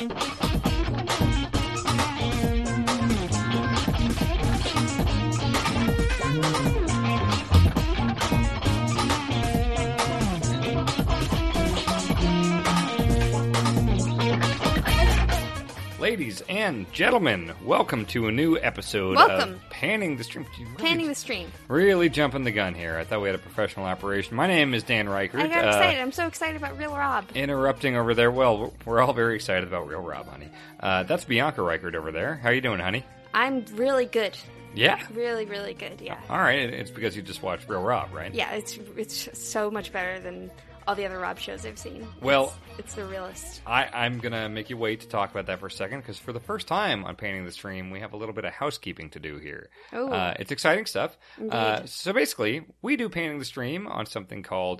Ladies and gentlemen, welcome to a new episode of Panning the Stream. Panning the Stream. Really jumping the gun here. I thought we had a professional operation. My name is Dan Reichert. I got excited. I'm so excited about Real Rob. Interrupting over there. Well, we're all very excited about Real Rob, honey. That's Bianca Reichert over there. How you doing, honey? I'm really good. Yeah? Really, really good, yeah. All right. It's because you just watched Real Rob, right? Yeah, it's so much better than all the other Rob shows I've seen. Well, it's the realest. I'm going to make you wait to talk about that for a second, because for the first time on Painting the Stream, we have a little bit of housekeeping to do here. Oh. It's exciting stuff. Indeed. So basically, we do Painting the Stream on something called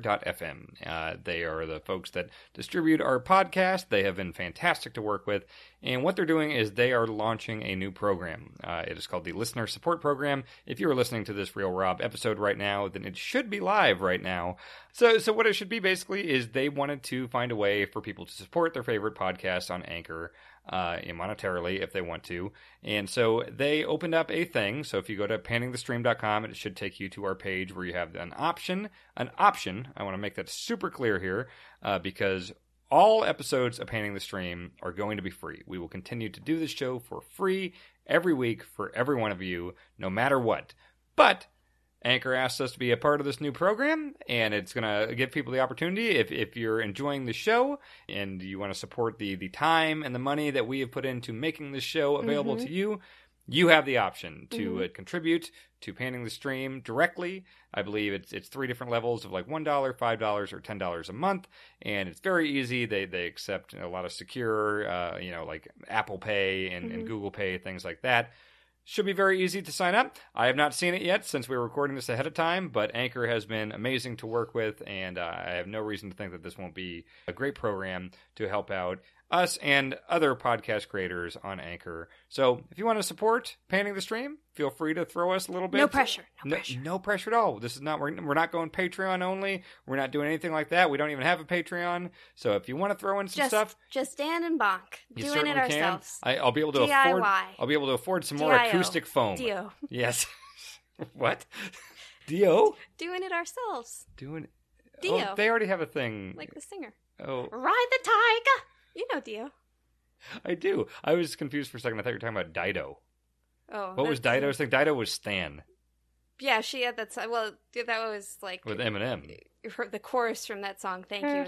Anchor.fm. They are the folks that distribute our podcast. They have been fantastic to work with. And what they're doing is they are launching a new program. It is called the Listener Support Program. If you are listening to this Real Rob episode right now, then it should be live right now. So what it should be basically is they wanted to find a way for people to support their favorite podcasts on Anchor monetarily if they want to. And so they opened up a thing. So if you go to pantingthestream.com, it should take you to our page where you have an option. I want to make that super clear here because all episodes of Panning the Stream are going to be free. We will continue to do this show for free every week for every one of you, no matter what. But Anchor asked us to be a part of this new program, and it's going to give people the opportunity, if you're enjoying the show and you want to support the time and the money that we have put into making this show available to you, you have the option to contribute to Panning the Stream directly. I believe it's 3 different levels of like $1, $5, or $10 a month, and it's very easy. They accept a lot of secure, like Apple Pay and Google Pay, things like that. Should be very easy to sign up. I have not seen it yet since we were recording this ahead of time, but Anchor has been amazing to work with, and I have no reason to think that this won't be a great program to help out us and other podcast creators on Anchor. So if you want to support Panning the Stream, feel free to throw us a little bit. No pressure. No pressure at all. This is not. We're not going Patreon only. We're not doing anything like that. We don't even have a Patreon. So if you want to throw in some stuff, just Dan and Bonk doing it ourselves. I'll be able to DIY. afford. I'll be able to afford some more acoustic foam. Dio. Yes. What? Dio? Doing it ourselves. Dio. Oh, they already have a thing. Like the singer. Oh. Ride the tiger. You know Dio. I do. I was confused for a second. I thought you were talking about Dido. Oh. What was Dido's thing? Dido was Stan. Yeah, she had that song. Well, that was like... with Eminem. The chorus from that song, Thank You.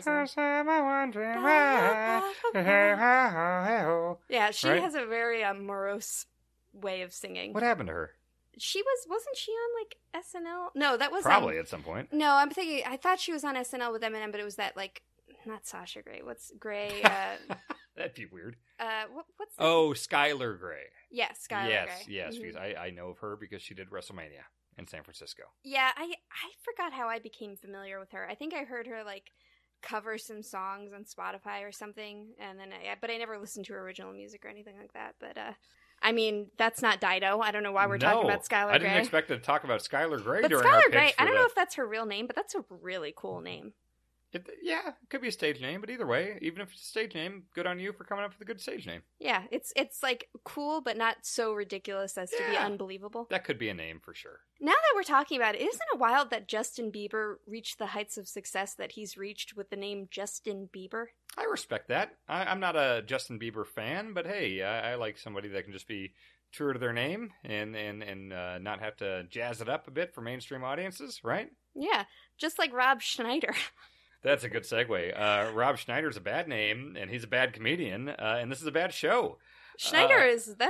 Yeah, she has a very morose way of singing. What happened to her? Wasn't she on like SNL? No, that was... Probably at some point. No, I'm thinking, I thought she was on SNL with Eminem, but it was that like... Not Sasha Grey. What's Grey? That'd be weird. What's that? Oh, Skylar Grey. Yeah, Skylar Grey. Yes. Because I know of her because she did WrestleMania in San Francisco. Yeah, I forgot how I became familiar with her. I think I heard her like cover some songs on Spotify or something, and then but I never listened to her original music or anything like that. But I mean, that's not Dido. I don't know why we're talking about Skylar Grey. I didn't expect to talk about Skylar Grey during Skylar our pitch. Grey, I don't know if that's her real name, but that's a really cool name. It could be a stage name, but either way, even if it's a stage name, good on you for coming up with a good stage name. Yeah, it's like cool, but not so ridiculous as to be unbelievable. That could be a name for sure. Now that we're talking about it, isn't it wild that Justin Bieber reached the heights of success that he's reached with the name Justin Bieber? I respect that. I'm not a Justin Bieber fan, but hey, I like somebody that can just be true to their name and not have to jazz it up a bit for mainstream audiences, right? Yeah, just like Rob Schneider. That's a good segue. Rob Schneider's a bad name, and he's a bad comedian, and this is a bad show. Schneider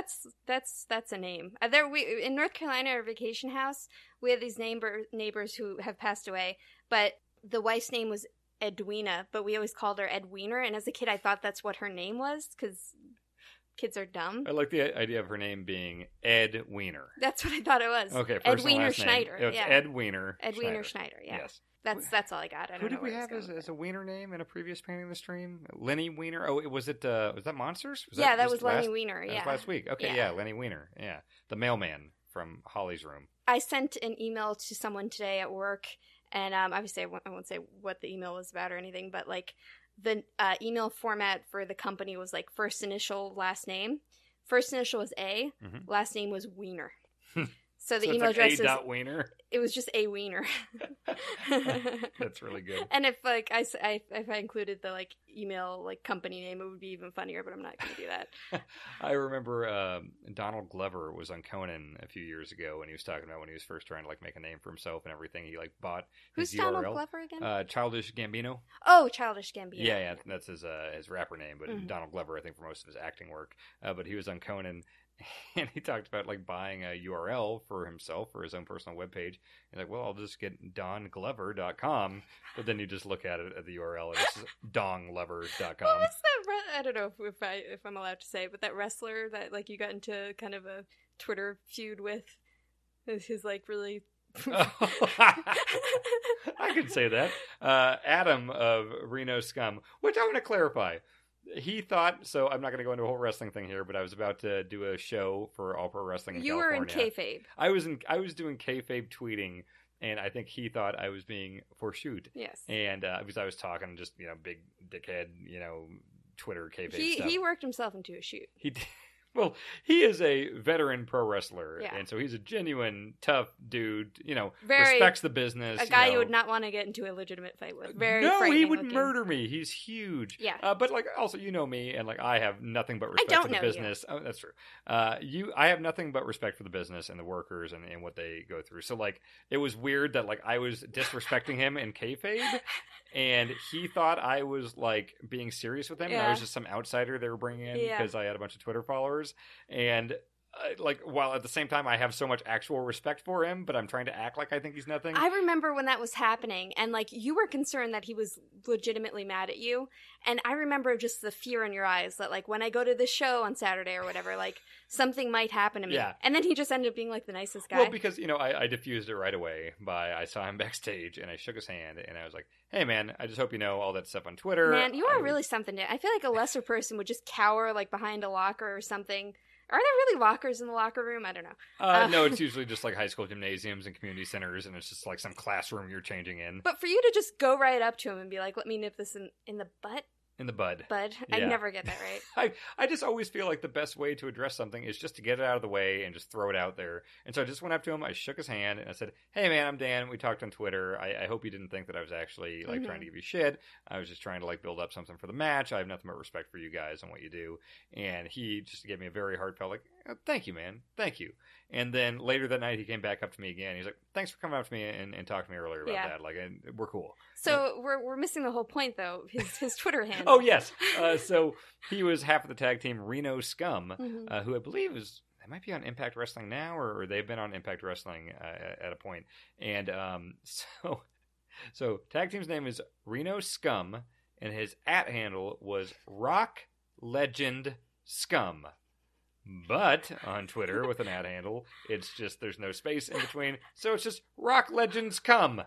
that's a name. In North Carolina, our vacation house, we had these neighbors who have passed away, but the wife's name was Edwina, but we always called her Ed Wiener, and as a kid I thought that's what her name was, because kids are dumb. I like the idea of her name being Ed Wiener. That's what I thought it was. Okay, first Ed and Wiener last Schneider. Name. It's Ed Wiener. Ed Wiener Schneider. Yeah. Yes. That's all I got. I don't Who know did we have as a Wiener name in a previous Painting the Stream? Lenny Wiener. Oh, was that Monsters? That was Lenny Wiener. Yeah, that was last week. Okay, yeah, Lenny Wiener. Yeah, the mailman from Holly's Room. I sent an email to someone today at work, and obviously I won't say what the email was about or anything, but like the email format for the company was like first initial, last name. First initial was A, last name was Wiener. So the email address is Wiener. It was just a Wiener. That's really good. And if like if I included the like email like company name, it would be even funnier. But I'm not going to do that. I remember Donald Glover was on Conan a few years ago, and he was talking about when he was first trying to like make a name for himself and everything. He like bought his Who's URL. Donald Glover again? Childish Gambino. Oh, Childish Gambino. Yeah, that's his rapper name, but Donald Glover, I think, for most of his acting work. But he was on Conan. And he talked about like buying a URL for himself for his own personal webpage. And like, well, I'll just get donglover.com. But then you just look at it at the URL and it's donglover.com. What was that? I don't know if I'm allowed to say, but that wrestler that like you got into kind of a Twitter feud with is like really. I could say that. Adam of Reno Scum, which I want to clarify. He thought, so I'm not going to go into a whole wrestling thing here, but I was about to do a show for All Pro Wrestling in California. You were in kayfabe. I was doing kayfabe tweeting, and I think he thought I was being forshoot. Yes. And because I was talking just, big dickhead, Twitter kayfabe stuff. He worked himself into a shoot. He did. Well, he is a veteran pro wrestler, yeah. And so he's a genuine, tough dude, Very, respects the business. A guy you would not want to get into a legitimate fight with. Very No, he would looking. murder me. He's huge. Yeah. But, also, me, and, I have nothing but respect for the business. Oh, that's true. I have nothing but respect for the business and the workers and what they go through. So, it was weird that, I was disrespecting him in kayfabe, and he thought I was, being serious with him, and I was just some outsider they were bringing in because I had a bunch of Twitter followers. And while at the same time I have so much actual respect for him, but I'm trying to act like I think he's nothing. I remember when that was happening, and you were concerned that he was legitimately mad at you, and I remember just the fear in your eyes that when I go to this show on Saturday or whatever, something might happen to me. Yeah. And then he just ended up being the nicest guy. Well, because I diffused it right away I saw him backstage and I shook his hand and I was like, hey man, I just hope you know all that stuff on Twitter. Man, you are really something. I feel like a lesser person would just cower behind a locker or something. Are there really lockers in the locker room? I don't know. No, it's usually just high school gymnasiums and community centers, and it's just some classroom you're changing in. But for you to just go right up to him and be like, let me nip this in the butt? In the bud. Bud. Yeah. I never get that right. I just always feel like the best way to address something is just to get it out of the way and just throw it out there. And so I just went up to him, I shook his hand, and I said, hey man, I'm Dan. We talked on Twitter. I hope you didn't think that I was actually trying to give you shit. I was just trying to build up something for the match. I have nothing but respect for you guys and what you do. And he just gave me a very heartfelt oh, thank you, man. Thank you. And then later that night, he came back up to me again. He's like, thanks for coming up to me and talking to me earlier about that. And we're cool. So we're missing the whole point, though. His Twitter handle. Oh, yes. So he was half of the tag team Reno Scum, who I believe they might be on Impact Wrestling now, or they've been on Impact Wrestling at a point. And so tag team's name is Reno Scum, and his @handle was Rock Legend Scum. But on Twitter with an @handle, it's just there's no space in between, so it's just Rock Legends Come.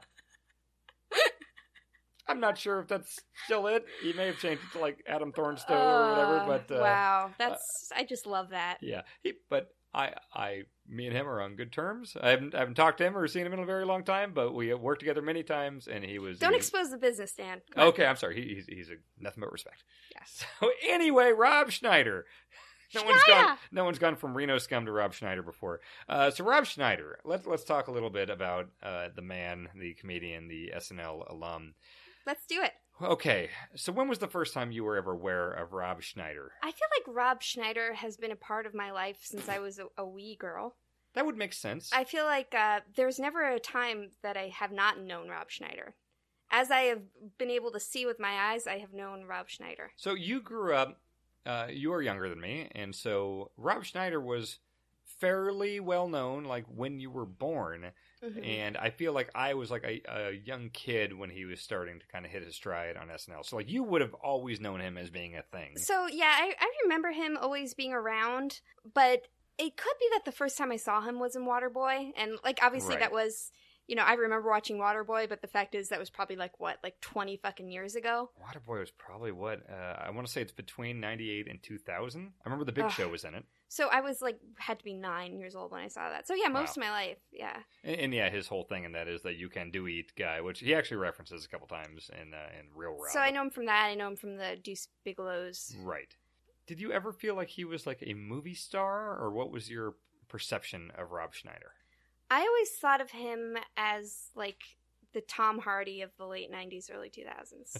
I'm not sure if that's still it. He may have changed it to Adam Thornstowe or whatever. But wow, I just love that. Yeah, me and him are on good terms. I haven't talked to him or seen him in a very long time, but we have worked together many times, and he was. Don't expose the business, Dan. Okay, I'm sorry. He's nothing but respect. Yes. So anyway, Rob Schneider. No one's gone from Reno Scum to Rob Schneider before. So Rob Schneider, let's talk a little bit about the man, the comedian, the SNL alum. Let's do it. Okay, so when was the first time you were ever aware of Rob Schneider? I feel like Rob Schneider has been a part of my life since I was a wee girl. That would make sense. I feel like there's never a time that I have not known Rob Schneider. As I have been able to see with my eyes, I have known Rob Schneider. So you grew up, you are younger than me, and so Rob Schneider was fairly well known when you were born. Mm-hmm. And I feel like I was a young kid when he was starting to kind of hit his stride on SNL. So you would have always known him as being a thing. So yeah, I remember him always being around, but it could be that the first time I saw him was in Waterboy, and obviously right. that was I remember watching Waterboy, but the fact is that was probably like 20 fucking years ago. Waterboy was probably I want to say it's between 98 and 2000. I remember The Big Show was in it. So I was had to be 9 years old when I saw that. So yeah, most of my life, yeah. And yeah, his whole thing in that is that you can do eat guy, which he actually references a couple times in Real Rob. So I know him from that. I know him from the Deuce Bigelow's. Right. Did you ever feel like he was like a movie star, or what was your perception of Rob Schneider? I always thought of him as like the Tom Hardy of the late 90s, early 2000s.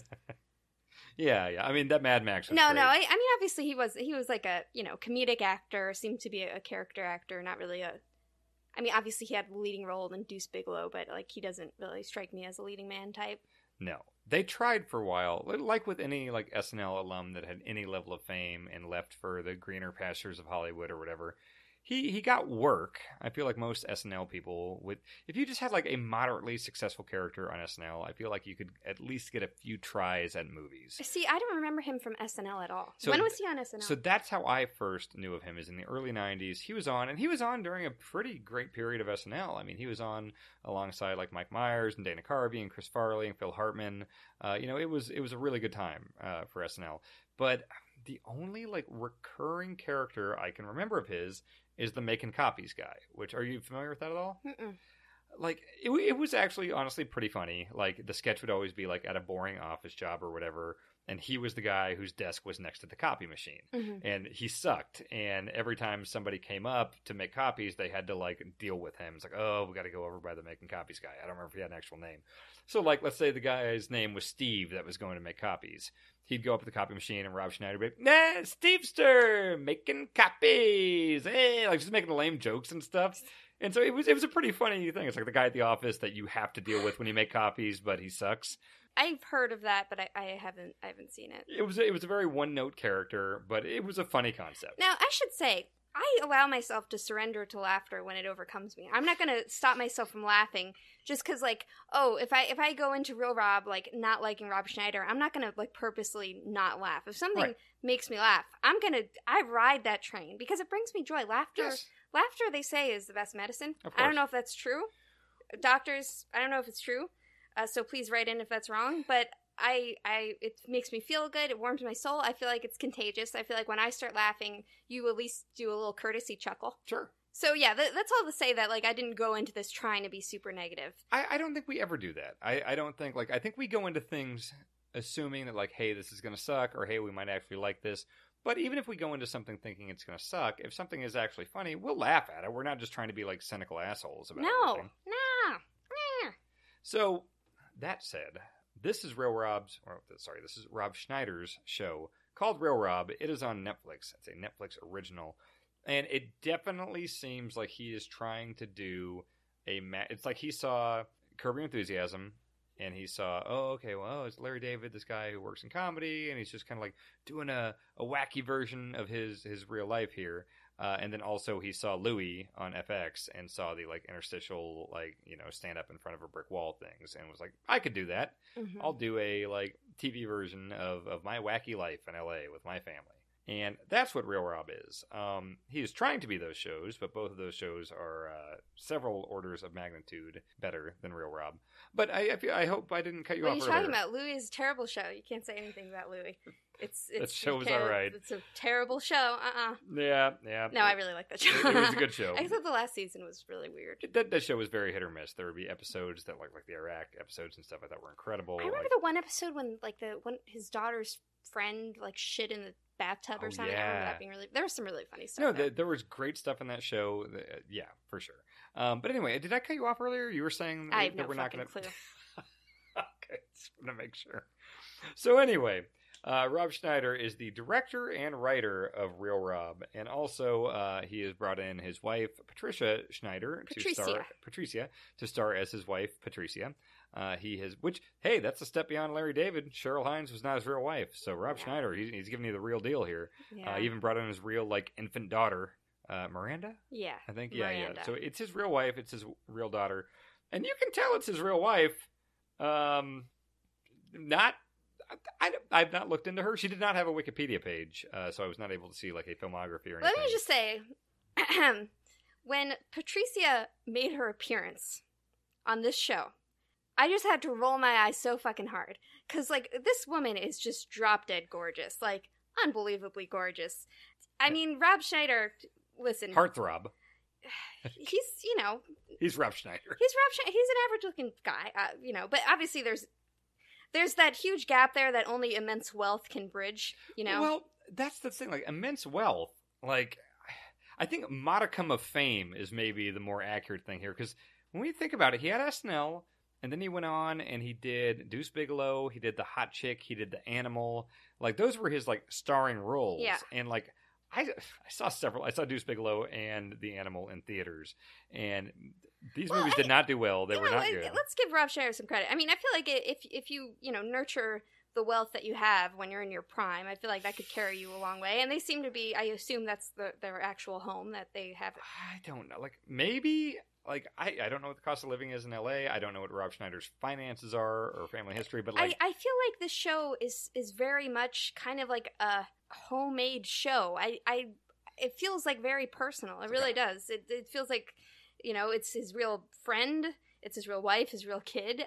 Yeah. I mean, that Mad Max was No. great. I mean, obviously he was like a, comedic actor, seemed to be a character actor, not really I mean, obviously he had a leading role in Deuce Bigelow, but like he doesn't really strike me as a leading man type. No. They tried for a while, like with any like SNL alum that had any level of fame and left for the greener pastures of Hollywood or whatever. He got work. I feel like most SNL people would, if you just had like a moderately successful character on SNL, I feel like you could at least get a few tries at movies. See, I don't remember him from SNL at all. So, when was he on SNL? So that's how I first knew of him, is in the early 90s. He was on during a pretty great period of SNL. I mean, he was on alongside like Mike Myers and Dana Carvey and Chris Farley and Phil Hartman. It was a really good time for SNL. But the only like recurring character I can remember of his is the making copies guy, which, are you familiar with that at all? Mm-mm. Like, it was actually honestly pretty funny. Like, the sketch would always be like at a boring office job or whatever, and he was the guy whose desk was next to the copy machine. Mm-hmm. And he sucked, and every time somebody came up to make copies, they had to like deal with him. It's like, oh, we got to go over by the making copies guy. I don't remember if he had an actual name. So like, let's say the guy's name was Steve that was going to make copies. He'd go up to the copy machine, and Rob Schneider would be like, nah, Stevester, making copies. Hey, like just making lame jokes and stuff. And so it was a pretty funny thing. It's like the guy at the office that you have to deal with when you make copies, but he sucks. I've heard of that, but I haven't seen it. It was a very one-note character, but it was a funny concept. Now, I should say, I allow myself to surrender to laughter when it overcomes me. I'm not going to stop myself from laughing just because, like, if I go into Real Rob, like, not liking Rob Schneider, I'm not going to, like, purposely not laugh. If something makes me laugh, I ride that train because it brings me joy. Laughter, they say, is the best medicine. I don't know if that's true. Doctors, I don't know if it's true. So please write in if that's wrong. But it makes me feel good. It warms my soul. I feel like it's contagious. I feel like when I start laughing, you at least do a little courtesy chuckle. Sure. So yeah, that's all to say that like I didn't go into this trying to be super negative. I don't think we ever do that. I don't think I think we go into things assuming that like, hey, this is going to suck, or hey, we might actually like this. But even if we go into something thinking it's going to suck, if something is actually funny, we'll laugh at it. We're not just trying to be like cynical assholes about everything. No. So that said, this is this is Rob Schneider's show called Real Rob. It is on Netflix. It's a Netflix original. And it definitely seems like he is trying to do it's like he saw Curb Your Enthusiasm, and he saw, it's Larry David, this guy who works in comedy, and he's just kind of like doing a wacky version of his real life here. And then also he saw Louis on FX and saw the like interstitial, like, stand up in front of a brick wall things, and was like, I could do that. Mm-hmm. I'll do a like TV version of my wacky life in LA with my family. And that's what Real Rob is. He is trying to be those shows, but both of those shows are several orders of magnitude better than Real Rob. But I hope I didn't cut you off earlier. What are you talking about? Louis is a terrible show. You can't say anything about Louis. That show was all right. It's a terrible show. Yeah. No, I really like that show. It was a good show. Except the last season was really weird. That show was very hit or miss. There would be episodes that like the Iraq episodes and stuff I thought were incredible. I remember the one episode when his daughter's friend like shit in the bathtub or something. Yeah. I remember that being there was some really funny stuff. No, there was great stuff in that show. Yeah, for sure. But anyway, did I cut you off earlier? You were saying I have that no we're not fucking going to. clue. Okay, just want to make sure. So anyway, Rob Schneider is the director and writer of Real Rob, and also he has brought in his wife Patricia Schneider to star as his wife Patricia. That's a step beyond Larry David. Cheryl Hines was not his real wife, so Rob Schneider, he's giving you the real deal here. Yeah. He even brought in his real like infant daughter, Miranda. Yeah, I think Miranda. yeah. So it's his real wife, it's his real daughter, and you can tell it's his real wife. I've not looked into her. She did not have a Wikipedia page, so I was not able to see like a filmography or anything. Let me just say, when Patricia made her appearance on this show, I just had to roll my eyes so fucking hard. Because, like, this woman is just drop dead gorgeous. Like, unbelievably gorgeous. I mean, Rob Schneider, listen. Heartthrob. He's, you know. He's Rob Schneider. He's an average looking guy, you know. But obviously there's that huge gap there that only immense wealth can bridge, you know. Well, that's the thing. Like, immense wealth, like, I think modicum of fame is maybe the more accurate thing here. Because when we think about it, he had SNL. And then he went on and he did Deuce Bigalow, he did The Hot Chick, he did The Animal. Like, those were his, like, starring roles. Yeah. And, like, I saw several. I saw Deuce Bigalow and The Animal in theaters. And these movies did not do well. They were not good. Let's give Rob Schneider some credit. I mean, I feel like if you, you know, nurture the wealth that you have when you're in your prime, I feel like that could carry you a long way. And they seem to be, I assume that's their actual home that they have. I don't know. Like, maybe... Like, I don't know what the cost of living is in LA. I don't know what Rob Schneider's finances are or family history, but like... I feel like this show is very much kind of like a homemade show. It feels like very personal. It really does. It feels like, you know, it's his real friend. It's his real wife, his real kid.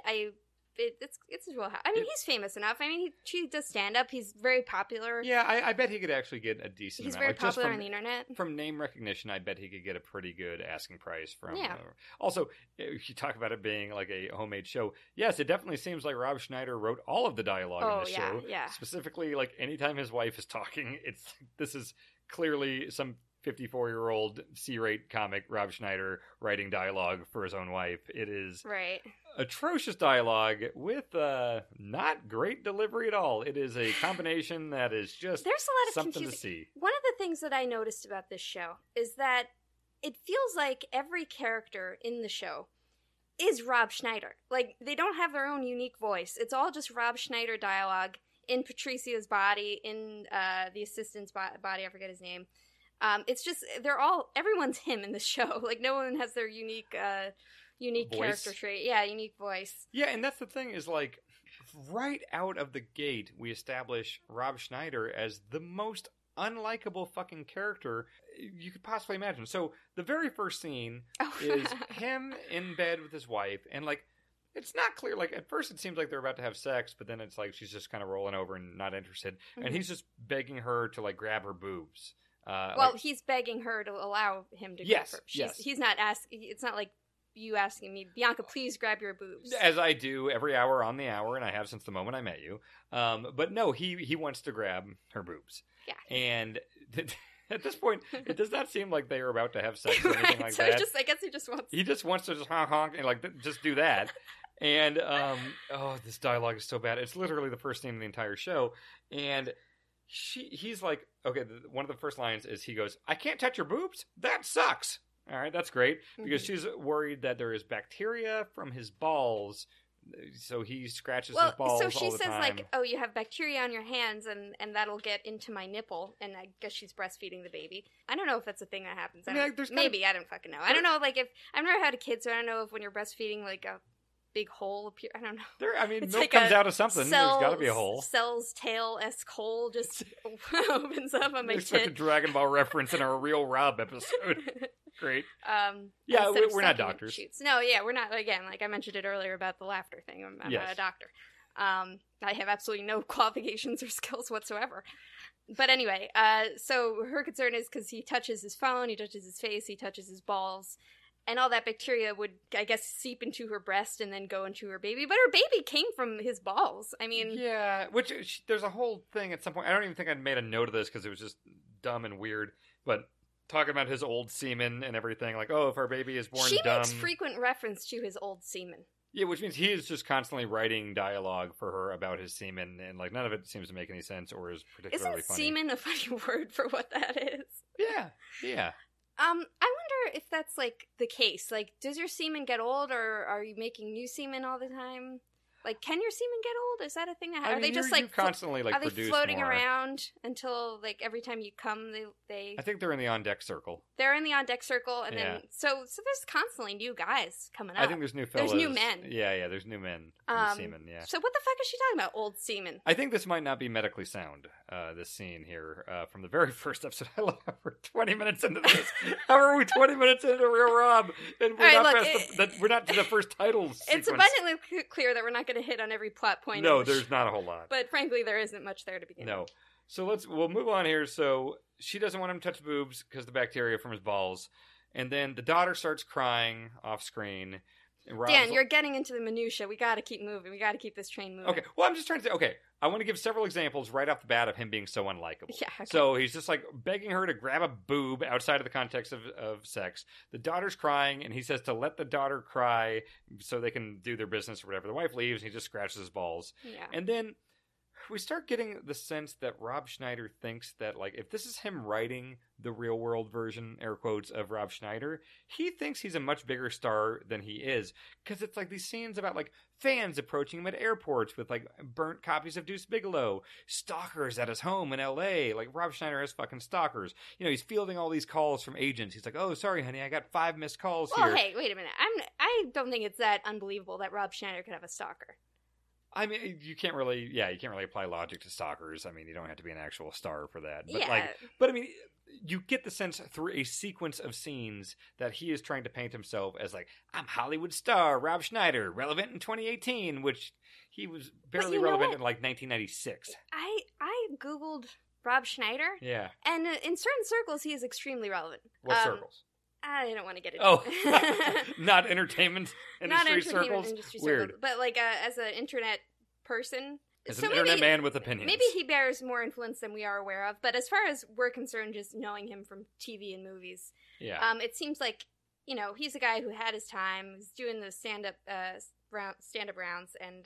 It's his real house. I mean, he's famous enough. I mean, she does stand up. He's very popular. Yeah, I bet he could actually get a decent He's amount. very popular on the internet. From name recognition, I bet he could get a pretty good asking price from. Yeah. Also, if you talk about it being like a homemade show, yes, it definitely seems like Rob Schneider wrote all of the dialogue in the show. Yeah. Specifically, like anytime his wife is talking, this is clearly some 54-year-old C-rate comic Rob Schneider writing dialogue for his own wife. It is right. Atrocious dialogue with not great delivery at all. It is a combination that is just there's a lot of something confusing. to see. One of the things that I noticed about this show is that it feels like every character in the show is Rob Schneider. Like, they don't have their own unique voice. It's all just Rob Schneider dialogue in Patricia's body, in the assistant's body, I forget his name. It's just, everyone's him in the show. Like, no one has their unique character trait. Yeah, unique voice. Yeah, and that's the thing is, like, right out of the gate, we establish Rob Schneider as the most unlikable fucking character you could possibly imagine. So, the very first scene is him in bed with his wife, and, like, it's not clear. Like, at first it seems like they're about to have sex, but then it's like she's just kind of rolling over and not interested. Mm-hmm. And he's just begging her to, like, grab her boobs. He's begging her to allow him to grab her. Yes. He's not asking. It's not like you asking me, Bianca, please grab your boobs. As I do every hour on the hour, and I have since the moment I met you. But no, he wants to grab her boobs. Yeah. And at this point, it does not seem like they are about to have sex or anything like that. I guess he just wants. He just wants to just honk and like just do that. And this dialogue is so bad. It's literally the first scene in the entire show, and. He's like, okay, one of the first lines is he goes, "I can't touch your boobs? That sucks." All right, that's great. Because she's worried that there is bacteria from his balls. So he scratches his balls all the time. So she says, like, oh, you have bacteria on your hands and that'll get into my nipple. And I guess she's breastfeeding the baby. I don't know if that's a thing that happens. I don't fucking know. I don't know, like, if I've never had a kid, so I don't know if when you're breastfeeding, like, a big hole appear. I don't know. It's milk like comes out of something. There's got to be a hole. Cell's tail-esque hole just opens up on my tit. A Dragon Ball reference in our Real Rob episode. Great. We're not doctors. Shoots. No, yeah, we're not. Again, like I mentioned it earlier about the laughter thing. I'm not a doctor. I have absolutely no qualifications or skills whatsoever. But anyway, so her concern is because he touches his phone, he touches his face, he touches his balls. And all that bacteria would, I guess, seep into her breast and then go into her baby. But her baby came from his balls. I mean... Yeah, which there's a whole thing at some point. I don't even think I made a note of this because it was just dumb and weird. But talking about his old semen and everything. Like, oh, if our baby is born dumb... She makes frequent reference to his old semen. Yeah, which means he is just constantly writing dialogue for her about his semen. And, like, none of it seems to make any sense or is particularly funny. Isn't semen a funny word for what that is? Yeah. I wonder if that's, like, the case. Like, does your semen get old, or are you making new semen all the time? Like, can your semen get old? Is that a thing? I Are mean, they just you like constantly like are they produce floating more. around until like every time you come they I think they're in the on deck circle. they're in the on deck circle, and Yeah. then so there's constantly new guys coming up. I think there's new fellas. There's new men. Yeah, there's new men. New semen, yeah. So what the fuck is she talking about? Old semen. I think this might not be medically sound, this scene here, from the very first episode. I love how we're 20 minutes into this. How are we 20 minutes into Real Rob? And we're not to the first title sequence. It's abundantly clear that we're not going to hit on every plot point. No, there's not a whole lot. But frankly, there isn't much there to begin with. No. So we'll move on here. So she doesn't want him to touch boobs because the bacteria from his balls. And then the daughter starts crying off screen. Dan, you're getting into the minutia. We got to keep moving. We got to keep this train moving. Okay. Well, I'm just trying to say, okay, I want to give several examples right off the bat of him being so unlikable. Yeah. Okay. So he's just like begging her to grab a boob outside of the context of sex. The daughter's crying, and he says to let the daughter cry so they can do their business or whatever. The wife leaves, and he just scratches his balls. Yeah. And then we start getting the sense that Rob Schneider thinks that, like, if this is him writing the real world version, air quotes, of Rob Schneider, he thinks he's a much bigger star than he is. Because it's like these scenes about, like, fans approaching him at airports with, like, burnt copies of Deuce Bigalow, stalkers at his home in L.A. Like, Rob Schneider has fucking stalkers. You know, he's fielding all these calls from agents. He's like, oh, sorry, honey, I got 5 missed calls here. Well, hey, wait a minute. I don't think it's that unbelievable that Rob Schneider could have a stalker. I mean, you can't really apply logic to stalkers. I mean, you don't have to be an actual star for that. But Yeah. but I mean, you get the sense through a sequence of scenes that he is trying to paint himself as like, I'm Hollywood star, Rob Schneider, relevant in 2018, which he was barely relevant in like 1996. I Googled Rob Schneider. Yeah. And in certain circles, he is extremely relevant. What circles? I don't want to get into it. Not entertainment industry circles? Weird. Circles. But like as an internet person. As an internet man with opinions. Maybe he bears more influence than we are aware of. But as far as we're concerned, just knowing him from TV and movies, it seems like, you know, he's a guy who had his time. He's doing the stand-up rounds. And,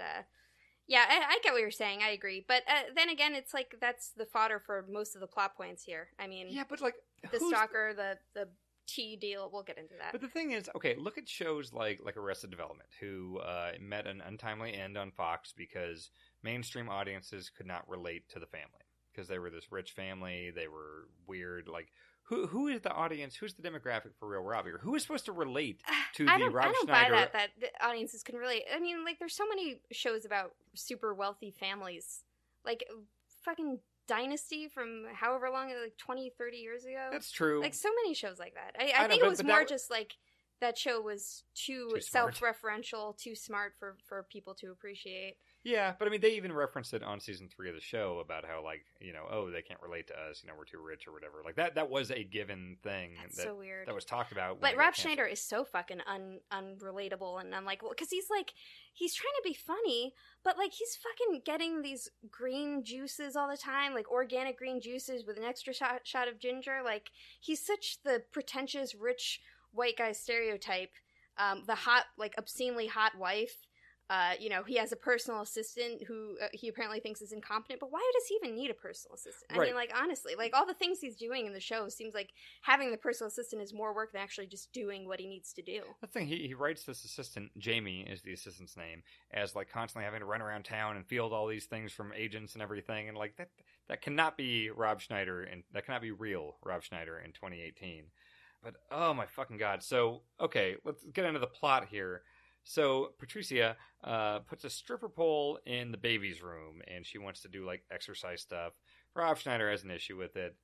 I get what you're saying. I agree. But then again, it's like that's the fodder for most of the plot points here. I mean, yeah, but like the stalker, the tea deal. We'll get into that. But the thing is, okay, look at shows like Arrested Development, who met an untimely end on Fox because mainstream audiences could not relate to the family because they were this rich family. They were weird. Like, who is the audience? Who's the demographic for Real Rob here? Who is supposed to relate to the Rob Schneider? I don't buy that the audiences can relate. I mean, like, there's so many shows about super wealthy families, like fucking Dynasty from however long, like 20, 30 years ago. That's true. Like so many shows like that. I think it was more just like that show was too self-referential, too smart for people to appreciate. Yeah, but I mean, they even referenced it on season 3 of the show about how, like, you know, oh, they can't relate to us, you know, we're too rich or whatever. Like, that was a given thing. That's so weird. That was talked about. But Rob Schneider is so fucking unrelatable and unlikable because he's trying to be funny, but like he's fucking getting these green juices all the time, like organic green juices with an extra shot of ginger. Like, he's such the pretentious rich white guy stereotype. The hot, like obscenely hot wife. You know, he has a personal assistant who he apparently thinks is incompetent, but why does he even need a personal assistant? I mean, like, honestly, like, all the things he's doing in the show seems like having the personal assistant is more work than actually just doing what he needs to do. The thing, he writes this assistant, Jamie is the assistant's name, as, like, constantly having to run around town and field all these things from agents and everything, and, like, that cannot be Rob Schneider, and that cannot be real Rob Schneider in 2018. But, oh my fucking god. So, okay, let's get into the plot here. So Patricia puts a stripper pole in the baby's room, and she wants to do, like, exercise stuff. Rob Schneider has an issue with it.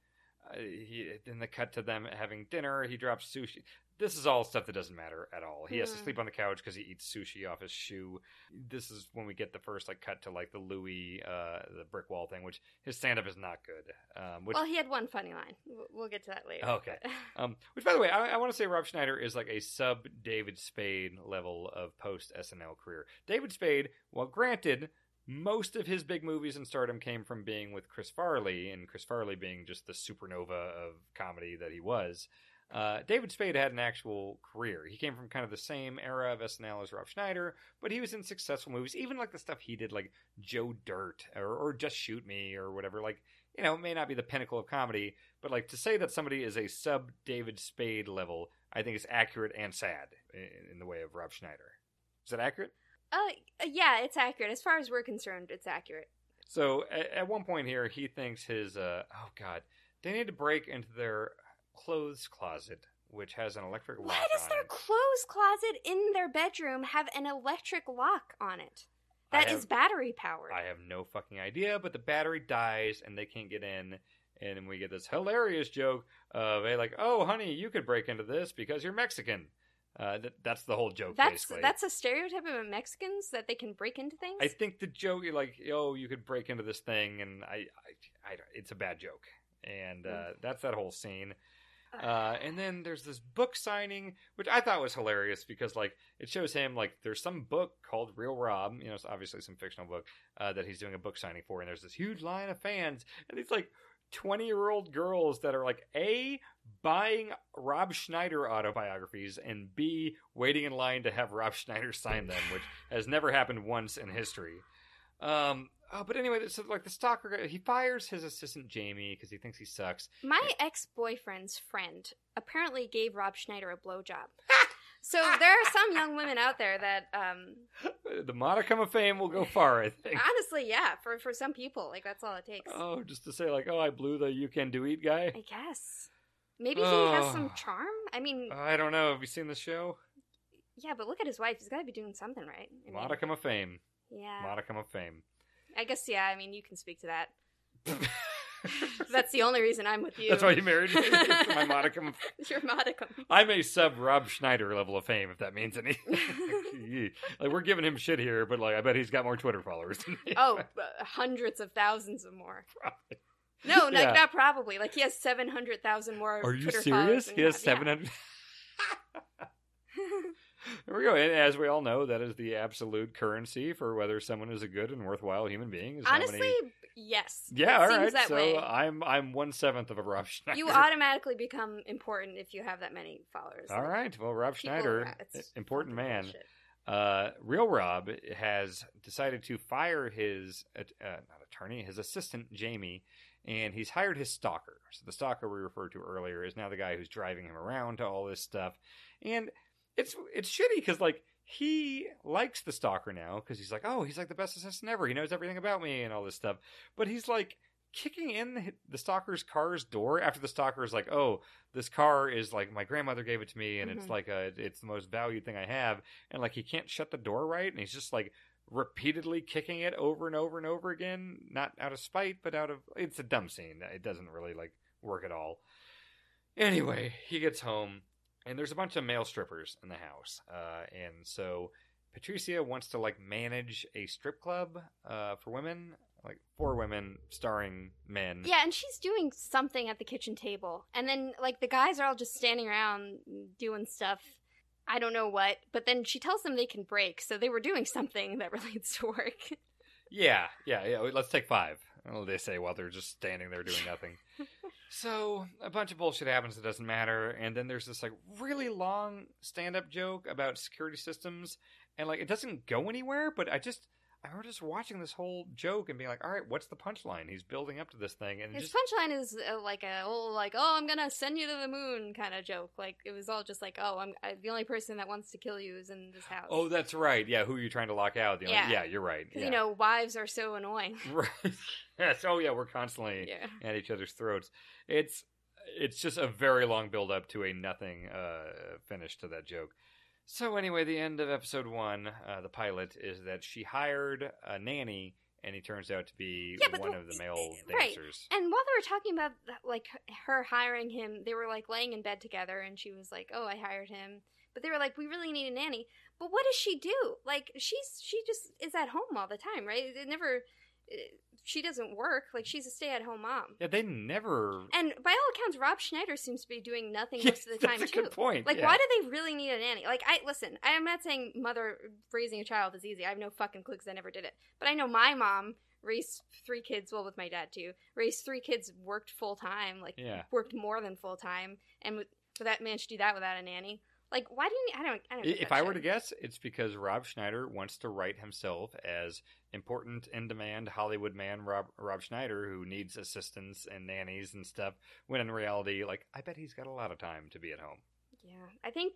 In the cut to them having dinner, he drops sushi. This is all stuff that doesn't matter at all. He has to sleep on the couch because he eats sushi off his shoe. This is when we get the first, like, cut to, like, the Louis, the brick wall thing, which his stand-up is not good. Well, he had one funny line. We'll get to that later. Okay. Which, by the way, I want to say Rob Schneider is like a sub-David Spade level of post-SNL career. David Spade, well, granted, most of his big movies in stardom came from being with Chris Farley, and Chris Farley being just the supernova of comedy that he was. David Spade had an actual career. He came from kind of the same era of SNL as Rob Schneider, but he was in successful movies. Even like the stuff he did, like Joe Dirt or Just Shoot Me or whatever. Like, you know, it may not be the pinnacle of comedy, but like to say that somebody is a sub David Spade level, I think is accurate and sad in the way of Rob Schneider. Is that accurate? Yeah, it's accurate. As far as we're concerned, it's accurate. So at one point here, he thinks his oh god, they need to break into their clothes closet, which has an electric lock Why does on their it. clothes closet in their bedroom have an electric lock on it? That is battery powered. I have no fucking idea, but the battery dies and they can't get in. And we get this hilarious joke of, hey, like, oh, honey, you could break into this because you're Mexican. That's the whole joke, basically. That's a stereotype of Mexicans, that they can break into things? I think the joke, like, oh, you could break into this thing, and I it's a bad joke. And that's that whole scene. And then there's this book signing, which I thought was hilarious because, like, it shows him, like, there's some book called Real Rob, you know, it's obviously some fictional book that he's doing a book signing for, and there's this huge line of fans, and these, like, 20-year-old girls that are, like, A, buying Rob Schneider autobiographies, and B, waiting in line to have Rob Schneider sign them, which has never happened once in history. But anyway, so, like, the stalker guy, he fires his assistant Jamie because he thinks he sucks. My ex-boyfriend's friend apparently gave Rob Schneider a blowjob. So there are some young women out there that the modicum of fame will go far, I think. Honestly, yeah, for some people, like, that's all it takes. Oh, just to say, like, oh, I blew the you can do eat guy? I guess. Maybe he has some charm? I mean... I don't know. Have you seen the show? Yeah, but look at his wife. He's got to be doing something right. Modicum of fame. Yeah. Modicum of fame. I guess, yeah, I mean, you can speak to that. That's the only reason I'm with you. That's why you married me? My modicum of... Your modicum. I'm a sub-Rob Schneider level of fame, if that means anything. Like, we're giving him shit here, but, like, I bet he's got more Twitter followers than me. Oh, hundreds of thousands of more. Probably. No, not probably. Like, he has 700,000 more Are you Twitter serious? followers. He has 700... There we go. And as we all know, that is the absolute currency for whether someone is a good and worthwhile human being. Is honestly, yes. Yeah, all right. That so way. I'm 1/7 of a Rob Schneider. You automatically become important if you have that many followers. All right. Well, Rob Schneider, important man. Real Rob has decided to fire his not attorney, his assistant Jamie, and he's hired his stalker. So the stalker we referred to earlier is now the guy who's driving him around to all this stuff, and it's shitty because, like, he likes the stalker now because he's like, oh, he's like the best assistant ever. He knows everything about me and all this stuff. But he's like kicking in the stalker's car's door after the stalker is like, oh, this car is like my grandmother gave it to me and it's like it's the most valued thing I have. And, like, he can't shut the door right. And he's just, like, repeatedly kicking it over and over and over again. Not out of spite, but it's a dumb scene. It doesn't really, like, work at all. Anyway, he gets home. And there's a bunch of male strippers in the house. And so Patricia wants to, like, manage a strip club for women, like 4 women starring men. Yeah, and she's doing something at the kitchen table. And then, like, the guys are all just standing around doing stuff. I don't know what. But then she tells them they can break. So they were doing something that really needs to work. Yeah. Let's take 5. They say while they're just standing there doing nothing. So a bunch of bullshit happens that doesn't matter, and then there's this, like, really long stand-up joke about security systems, and, like, it doesn't go anywhere, but I remember just watching this whole joke and being like, all right, what's the punchline? He's building up to this thing, and his punchline is like a whole, like, oh, I'm gonna send you to the moon kind of joke. Like, it was all just like, oh, I'm the only person that wants to kill you is in this house. Oh, that's right. Yeah, who are you trying to lock out? Yeah, you're right. Because, you know, wives are so annoying. Right. Yes. Oh, yeah, we're constantly at each other's throats. It's just a very long build-up to a nothing finish to that joke. So anyway, the end of episode 1, the pilot, is that she hired a nanny, and he turns out to be one of the male dancers. Right. And while they were talking about, like, her hiring him, they were, like, laying in bed together, and she was like, oh, I hired him. But they were like, we really need a nanny. But what does she do? Like, she just is at home all the time, right? She doesn't work. Like, she's a stay-at-home mom. Yeah, they never... And by all accounts, Rob Schneider seems to be doing nothing most of the time, that's too. A good point. Like, why do they really need a nanny? Like, I'm not saying raising a child is easy. I have no fucking clue because I never did it. But I know my mom raised 3 kids, well, with my dad, too. Raised 3 kids, worked full-time, like, worked more than full-time. And for that man to do that without a nanny... Like, why do you need... I don't If I were to guess, it's because Rob Schneider wants to write himself as important, in-demand Hollywood man Rob Schneider who needs assistants and nannies and stuff, when in reality, like, I bet he's got a lot of time to be at home. Yeah. I think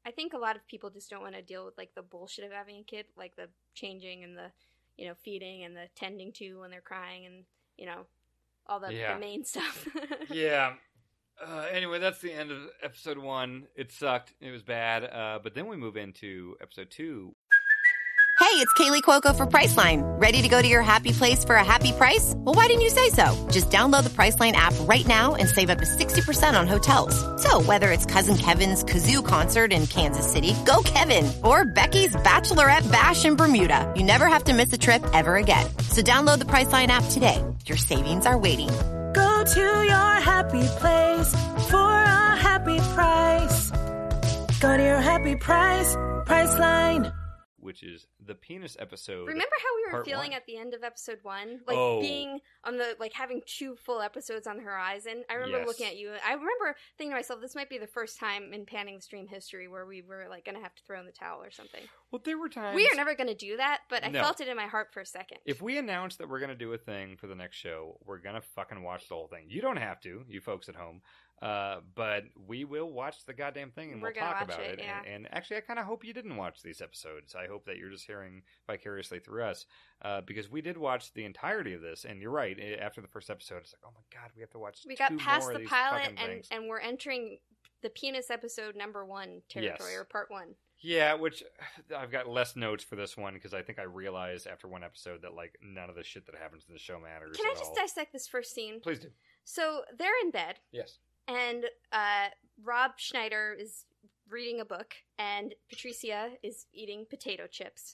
I think a lot of people just don't want to deal with, like, the bullshit of having a kid, like the changing and the, feeding and the tending to when they're crying and, all the main stuff. Yeah. Anyway, that's the end of episode 1. It sucked. It was bad. But then we move into episode 2. Hey, it's Kaylee Cuoco for Priceline. Ready to go to your happy place for a happy price? Well, why didn't you say so? Just download the Priceline app right now and save up to 60% on hotels. So whether it's Cousin Kevin's Kazoo Concert in Kansas City, go Kevin, or Becky's Bachelorette Bash in Bermuda, you never have to miss a trip ever again. So download the Priceline app today. Your savings are waiting. Go to your happy place for a happy price. Go to your happy price, Priceline. Which is the penis episode. Remember how we were part feeling 1? at the end of episode 1? Like, being on the, like, having 2 full episodes on the horizon? I remember looking at you. I remember thinking to myself, this might be the first time in Panning the Stream history where we were, like, going to have to throw in the towel or something. Well, there were times... We are never going to do that, but I felt it in my heart for a second. If we announce that we're going to do a thing for the next show, we're going to fucking watch the whole thing. You don't have to, you folks at home. But we will watch the goddamn thing and we'll talk about it. Yeah. And actually, I kind of hope you didn't watch these episodes. I hope that you're just hearing vicariously through us. Because we did watch the entirety of this. And you're right. After the first episode, it's like, oh my God, we have to watch We got past more the of these pilot fucking and we're entering the penis episode number 1 territory, or part 1. Yeah, which I've got less notes for this one because I think I realized after one episode that, like, none of the shit that happens in the show matters. Can I just dissect this first scene? Please do. So they're in bed. Yes. And Rob Schneider is reading a book, and Patricia is eating potato chips.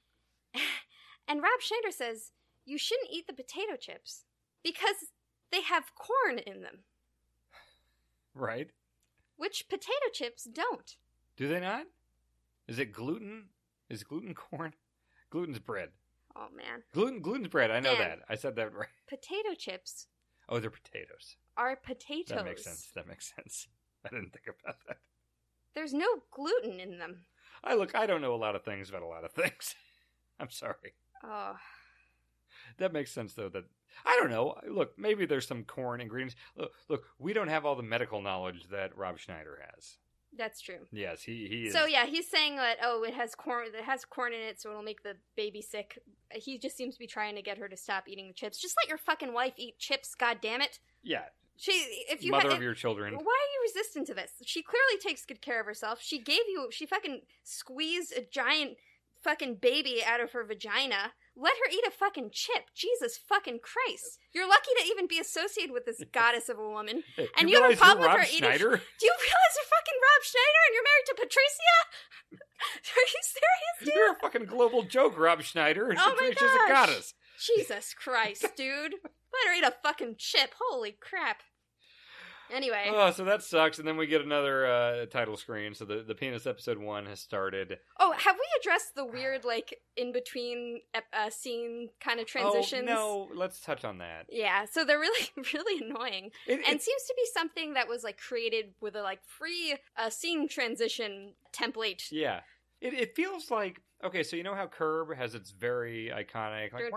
And Rob Schneider says, you shouldn't eat the potato chips because they have corn in them. Right. Which potato chips don't. Do they not? Is it gluten? Is gluten corn? Gluten's bread. Oh, man. Gluten's bread. I know that. I said that right. Potato chips. Oh, they're potatoes. Are potatoes. That makes sense. I didn't think about that. There's no gluten in them. I don't know a lot of things about a lot of things. I'm sorry. Oh. That makes sense, though. That I don't know. Look, maybe there's some corn ingredients. Look, we don't have all the medical knowledge that Rob Schneider has. That's true. Yes, he is. So yeah, he's saying that it has corn in it, so it'll make the baby sick. He just seems to be trying to get her to stop eating the chips. Just let your fucking wife eat chips, goddammit. Yeah. If you mother of your children. Why are you resistant to this? She clearly takes good care of herself. She fucking squeezed a giant fucking baby out of her vagina. Let her eat a fucking chip. Jesus fucking Christ. You're lucky to even be associated with this goddess of a woman. Hey, and you have a problem with her Schneider? eating. Do you realize you're fucking Rob Schneider and you're married to Patricia? Are you serious, dude? You're a fucking global joke, Rob Schneider. And oh Patricia's my gosh. a goddess. Jesus Christ, dude. Let her eat a fucking chip. Holy crap. Anyway. Oh, so that sucks. And then we get another title screen. So the penis episode 1 has started. Oh, have we addressed the weird, like, in-between scene kind of transitions? Oh, no. Let's touch on that. Yeah, so they're really, really annoying. And seems to be something that was, like, created with a, like, free scene transition template. Yeah. It feels like... Okay, so you know how Curb has its very iconic, like...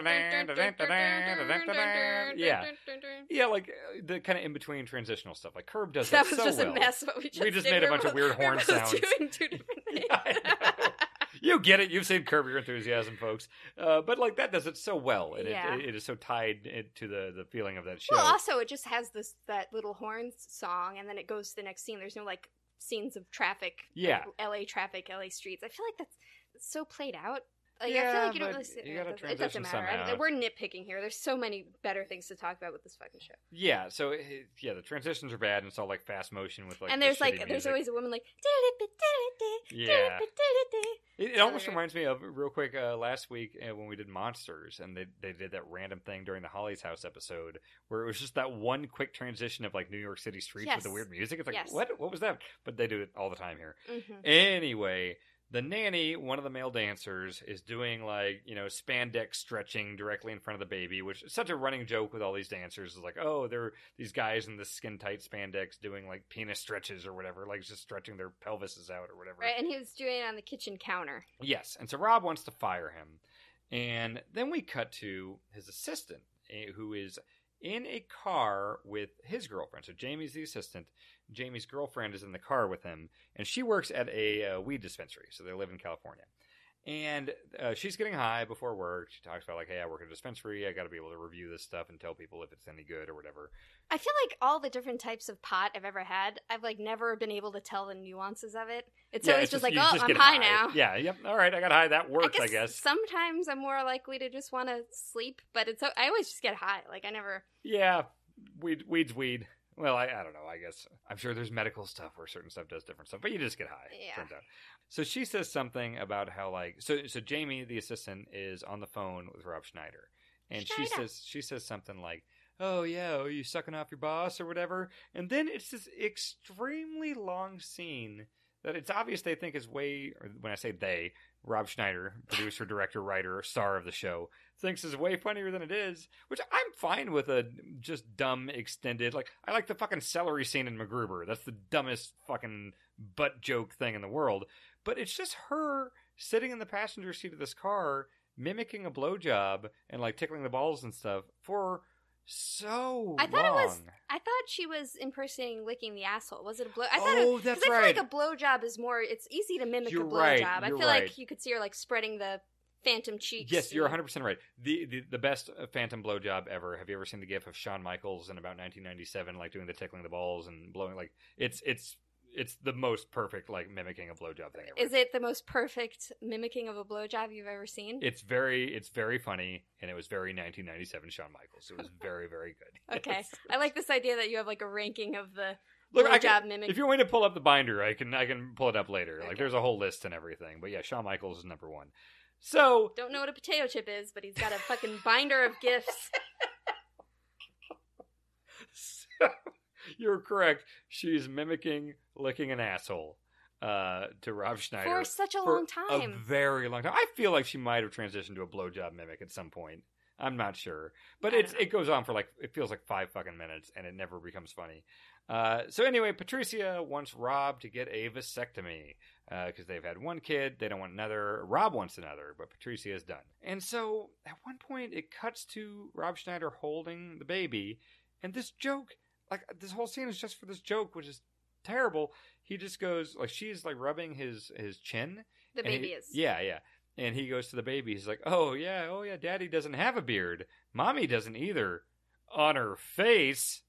Yeah. Yeah, like, the kind of in-between transitional stuff. Like, Curb does that so well. That was just a mess, what we just did. We just made a bunch of weird horn sounds. Doing 2 different things. I know. You get it. You've seen Curb Your Enthusiasm, folks. But, like, that does it so well. And it is so tied to the feeling of that show. Well, also, it just has that little horns song, and then it goes to the next scene. There's no, like, scenes of traffic. Yeah. Like LA traffic, LA streets. I feel like that's so played out. Like, yeah, I feel like you don't really see you gotta it doesn't matter. somehow. We're nitpicking here. There's so many better things to talk about with this fucking show. Yeah, so the transitions are bad, and it's all like fast motion with like. And there's there's always a woman like. Yeah. It almost reminds me of real quick last week when we did Monsters, and they did that random thing during the Holly's House episode where it was just that one quick transition of like New York City streets with the weird music. It's like what was that? But they do it all the time here. Mm-hmm. Anyway. The nanny, one of the male dancers, is doing, like, you know, spandex stretching directly in front of the baby, which is such a running joke with all these dancers. It's like, oh, they're these guys in this skin-tight spandex doing, like, penis stretches or whatever, like, just stretching their pelvises out or whatever. Right, and he was doing it on the kitchen counter. Yes, and so Rob wants to fire him. And then we cut to his assistant, who is in a car with his girlfriend. So Jamie's the assistant. Jamie's girlfriend is in the car with him, and she works at a weed dispensary. So they live in California. And she's getting high before work. She talks about, like, hey, I work at a dispensary. I got to be able to review this stuff and tell people if it's any good or whatever. I feel like all the different types of pot I've ever had, I've, like, never been able to tell the nuances of it. It's always just like, oh, I'm high now. Yeah, yep. All right, I got high. That works, I guess. Sometimes I'm more likely to just want to sleep, but I always just get high. Like, I never... Yeah, weed's weed. Well, I don't know, I guess. I'm sure there's medical stuff where certain stuff does different stuff, but you just get high, turns out. So she says something about how, like... So Jamie, the assistant, is on the phone with Rob Schneider. And she says something like, oh, yeah, are you sucking off your boss or whatever? And then it's this extremely long scene that it's obvious they think is way... Or when I say they, Rob Schneider, producer, director, writer, star of the show, thinks is way funnier than it is, which I'm fine with a just dumb extended, like, I like the fucking celery scene in MacGruber. That's the dumbest fucking butt joke thing in the world. But it's just her sitting in the passenger seat of this car, mimicking a blowjob and, like, tickling the balls and stuff for so long. I thought she was impersonating licking the asshole. Was it a blow? That's right. I feel like a blowjob is more, it's easy to mimic a blowjob. I feel like you could see her, like, spreading the phantom cheeks. Yes, you're 100% right. The best phantom blowjob ever. Have you ever seen the gif of Shawn Michaels in about 1997, like doing the tickling the balls and blowing? Like it's the most perfect, like, mimicking a blowjob thing ever. Is it the most perfect mimicking of a blowjob you've ever seen? It's very funny, and it was very 1997 Shawn Michaels. It was very, very good. Okay, yes. I like this idea that you have, like, a ranking of the blowjob mimic. If you want me to pull up the binder, I can pull it up later. Okay. Like, there's a whole list and everything. But yeah, Shawn Michaels is number one. So don't know what a potato chip is, but he's got a fucking binder of gifts. So, you're correct. She's mimicking licking an asshole to Rob Schneider for such a long time. A very long time. I feel like she might have transitioned to a blowjob mimic at some point. I'm not sure, but it goes on for, like, it feels like 5 fucking minutes, and it never becomes funny. So anyway, Patricia wants Rob to get a vasectomy because they've had one kid. They don't want another. Rob wants another, but Patricia is done. And so at one point, it cuts to Rob Schneider holding the baby, and this joke, like, this whole scene is just for this joke, which is terrible. He just goes, like, she's, like, rubbing his chin. The baby is. Yeah. And he goes to the baby. He's like, oh yeah, Daddy doesn't have a beard. Mommy doesn't either. On her face.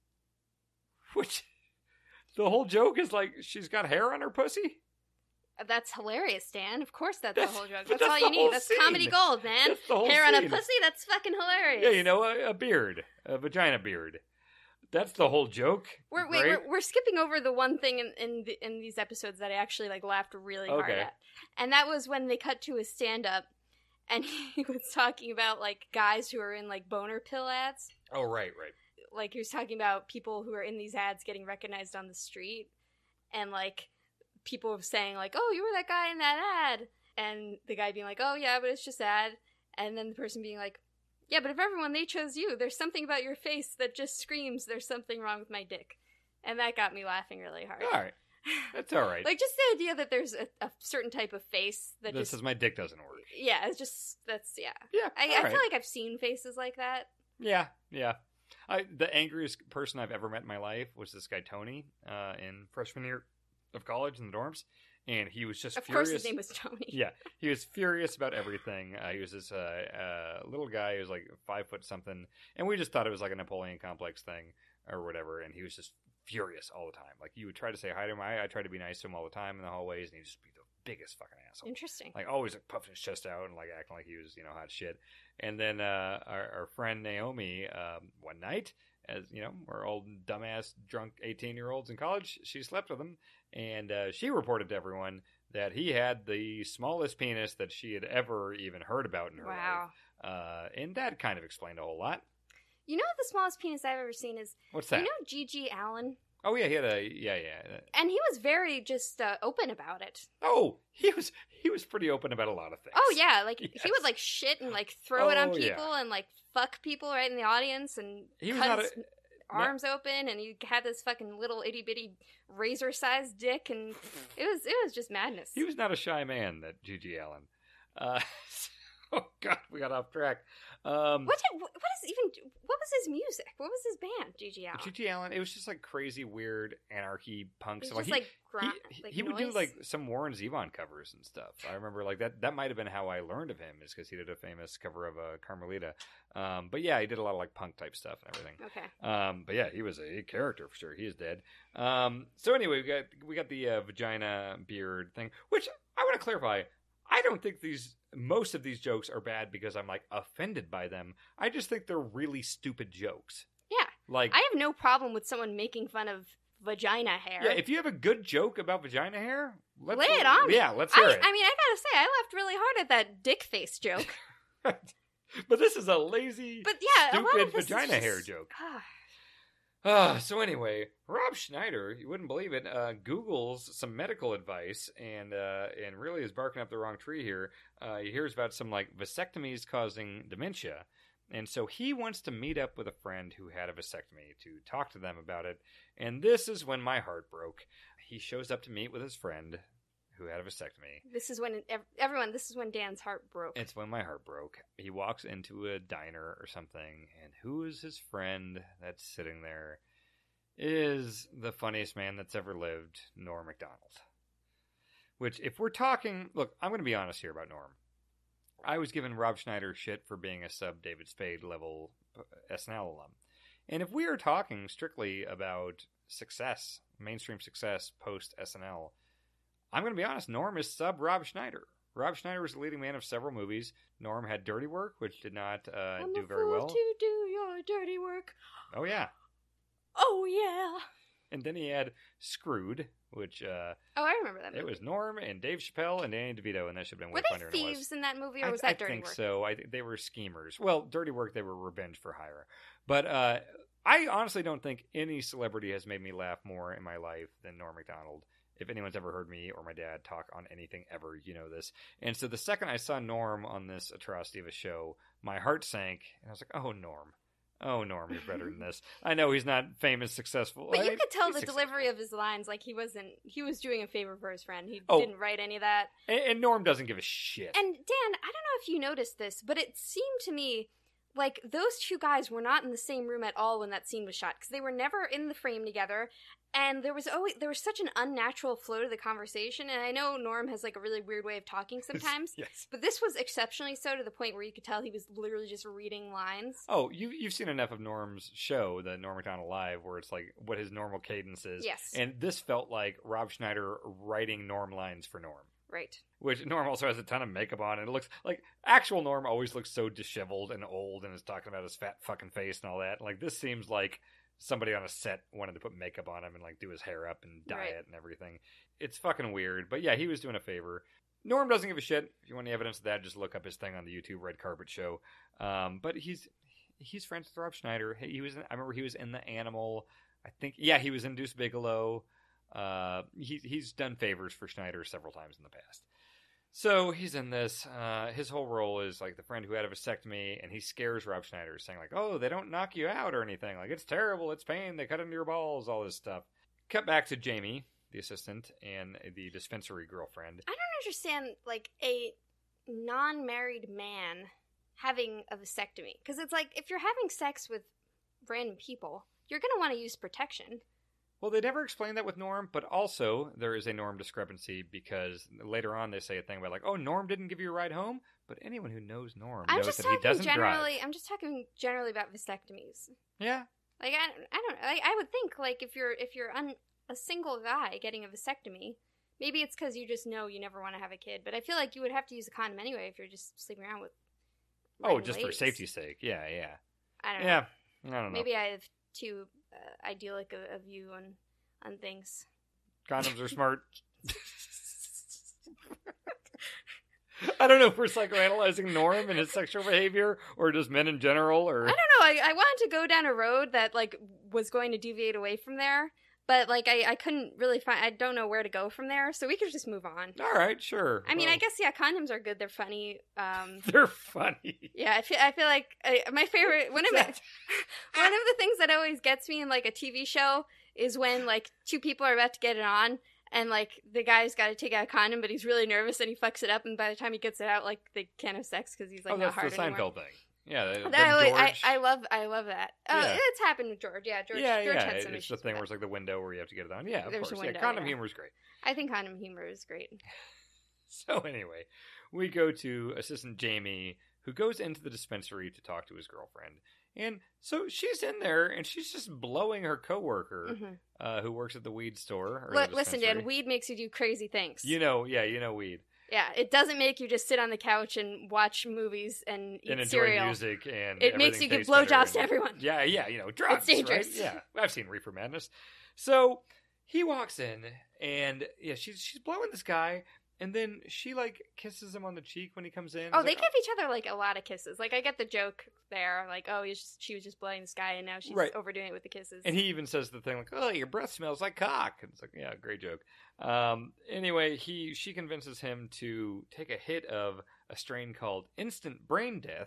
Which, the whole joke is, like, she's got hair on her pussy? That's hilarious, Dan. Of course that's the whole joke. That's all you need. That's comedy gold, man. That's the whole hair scene. On a pussy? That's fucking hilarious. Yeah, you know, a beard. A vagina beard. That's the whole joke. We're skipping over the one thing in these episodes that I actually, like, laughed really hard at. And that was when they cut to his stand-up, and he was talking about, like, guys who are in, like, boner pill ads. Oh, right. Like, he was talking about people who are in these ads getting recognized on the street, and, like, people saying, like, oh, you were that guy in that ad, and the guy being like, oh, yeah, but it's just ad, and then the person being like, yeah, but if everyone, they chose you, there's something about your face that just screams there's something wrong with my dick. And that got me laughing really hard. All right. That's all right. Like, just the idea that there's a certain type of face that this says my dick doesn't work. Yeah, it's just, yeah. Yeah, I feel like I've seen faces like that. Yeah. The angriest person I've ever met in my life was this guy, Tony, in freshman year of college in the dorms. And he was just furious. Of course his name was Tony. Yeah, he was furious about everything. He was this little guy who was like 5 foot something. And we just thought it was like a Napoleon complex thing or whatever. And he was just furious all the time. Like, you would try to say hi to him. I tried to be nice to him all the time in the hallways. And he'd just be the biggest fucking asshole. Interesting. Like, always, like, puffing his chest out and, like, acting like he was, you know, hot shit. And then our friend Naomi, one night, as you know, we're old dumbass drunk 18-year-olds in college, she slept with him, and she reported to everyone that he had the smallest penis that she had ever even heard about in her life. And that kind of explained a whole lot. You know, the smallest penis I've ever seen is, what's that? You know, G.G. Allen. Oh yeah, he had and he was very just open about it. Oh, he was pretty open about a lot of things. Oh yeah, like, yes. He would, like, shit and, like, throw it on people and, like, fuck people right in the audience and cut his arms open, and he had this fucking little itty bitty razor sized dick, and it was just madness. He was not a shy man, that G.G. Allen. Oh God, we got off track. What was his music? What was his band? G.G. Allen. G.G. Allen. It was just like crazy, weird anarchy punk. It So was like just he would do noise? like some Warren Zevon covers and stuff. I remember like that might have been how I learned of him, is because he did a famous cover of Carmelita. But yeah, he did a lot of like punk type stuff and everything. Okay. But yeah, he was a character for sure. He is dead. So anyway, we got the vagina beard thing, which I want to clarify. I don't think most of these jokes are bad because I'm like offended by them. I just think they're really stupid jokes. Yeah. Like, I have no problem with someone making fun of vagina hair. yeah, if you have a good joke about vagina hair, lay it on me. Yeah, let's hear it. I mean, I gotta say, I laughed really hard at that dick face joke. But this is a lazy, But yeah, a lot stupid of this is vagina just- hair joke. Ah. So anyway, Rob Schneider, you wouldn't believe it, Googles some medical advice and really is barking up the wrong tree here. He hears about some like vasectomies causing dementia, and so he wants to meet up with a friend who had a vasectomy to talk to them about it. And this is when my heart broke. He shows up to meet with his friend who had a vasectomy. This is when everyone. This is when Dan's heart broke. It's when my heart broke. He walks into a diner or something, and who is his friend that's sitting there? Is the funniest man that's ever lived, Norm Macdonald. Which, if we're talking... Look, I'm going to be honest here about Norm. I was giving Rob Schneider shit for being a sub-David Spade level SNL alum. And if we are talking strictly about success, mainstream success post-SNL, I'm going to be honest, Norm is sub-Rob Schneider. Rob Schneider was the leading man of several movies. Norm had Dirty Work, which did not do very well. To do your dirty work. Oh, yeah. Oh, yeah. And then he had Screwed, which... Oh, I remember that movie. It was Norm and Dave Chappelle and Danny DeVito, and that should have been way Were funnier they than it was. thieves in that movie, or was that Dirty Work? I think so. They were schemers. Well, Dirty Work, they were revenge for hire. But I honestly don't think any celebrity has made me laugh more in my life than Norm Macdonald. If anyone's ever heard me or my dad talk on anything ever, you know this. And so the second I saw Norm on this atrocity of a show, my heart sank, and I was like, oh, Norm. Oh, Norm, you're better than this. I know he's not famous, successful. But you could tell he's the delivery of his lines, like he was doing a favor for his friend. He Oh. didn't write any of that. And Norm doesn't give a shit. And Dan, I don't know if you noticed this, but it seemed to me like those two guys were not in the same room at all when that scene was shot, because they were never in the frame together. And there was such an unnatural flow to the conversation. And I know Norm has like a really weird way of talking sometimes. Yes. But this was exceptionally so, to the point where you could tell he was literally just reading lines. Oh, you've seen enough of Norm's show, the Norm Macdonald Live, where it's like what his normal cadence is. Yes. And this felt like Rob Schneider writing Norm lines for Norm. Right. Which Norm also has a ton of makeup on, and it looks like actual Norm always looks so disheveled and old and is talking about his fat fucking face and all that. Like, this seems like somebody on a set wanted to put makeup on him and like do his hair up and dye it and everything. It's fucking weird. But yeah, he was doing a favor. Norm doesn't give a shit. If you want any evidence of that, just look up his thing on the YouTube Red Carpet Show. But he's friends with Rob Schneider. I remember he was in The Animal. I think, yeah, he was in Deuce Bigelow. He's done favors for Schneider several times in the past. So he's in this. His whole role is like the friend who had a vasectomy, and he scares Rob Schneider, saying like, "Oh, they don't knock you out or anything. Like, it's terrible. It's pain. They cut into your balls. All this stuff." Cut back to Jamie, the assistant, and the dispensary girlfriend. I don't understand, like, a non-married man having a vasectomy. Because it's like, if you're having sex with random people, you're going to want to use protection. Well, they never explain that with Norm, but also there is a Norm discrepancy, because later on they say a thing about like, "Oh, Norm didn't give you a ride home," but anyone who knows Norm knows that he doesn't drive. I'm just talking generally about vasectomies. Yeah. Like, I would think, like, if you're a single guy getting a vasectomy, maybe it's because you just know you never want to have a kid. But I feel like you would have to use a condom anyway if you're just sleeping around with. Oh, just for safety's sake. Yeah. I don't know. Yeah, I don't know. Maybe I have too idyllic a view on things. Condoms are smart. I don't know if we're psychoanalyzing Norm and his sexual behavior, or just men in general, or... I don't know. I wanted to go down a road that, like, was going to deviate away from there, but, like, I couldn't really find... I don't know where to go from there, so we could just move on. All right, sure. I mean, I guess, yeah, condoms are good. They're funny. They're funny. Yeah, I feel like my favorite... one of the things that always gets me in, like, a TV show is when, like, two people are about to get it on, And, like, the guy's got to take out a condom, but he's really nervous and he fucks it up. And by the time he gets it out, like, they can't have sex because he's, like, not hard anymore. Oh, that's the Seinfeld thing. Yeah, I love that. Yeah. It's happened with George. Yeah, George had some it's issues. the thing where it's like the window where you have to get it on. Yeah, of There's course. a window, Condom humor is great. I think condom humor is great. So anyway, we go to Assistant Jamie, who goes into the dispensary to talk to his girlfriend. And so she's in there, and she's just blowing her coworker, who works at the weed store. Or Listen, Dan, weed makes you do crazy things. You know weed. Yeah, it doesn't make you just sit on the couch and watch movies and eat enjoy cereal. Music and it makes you give blowjobs to everyone. Yeah, drugs. It's dangerous. Right? Yeah, I've seen Reefer Madness. So he walks in, and she's blowing this guy, and then she like kisses him on the cheek when he comes in. Oh, they give each other like a lot of kisses. Like I get the joke there, like she was just blowing this guy, and now she's overdoing it with the kisses. And he even says the thing like, "Oh, your breath smells like cock." And it's like, yeah, great joke. Anyway, she convinces him to take a hit of a strain called Instant Brain Death,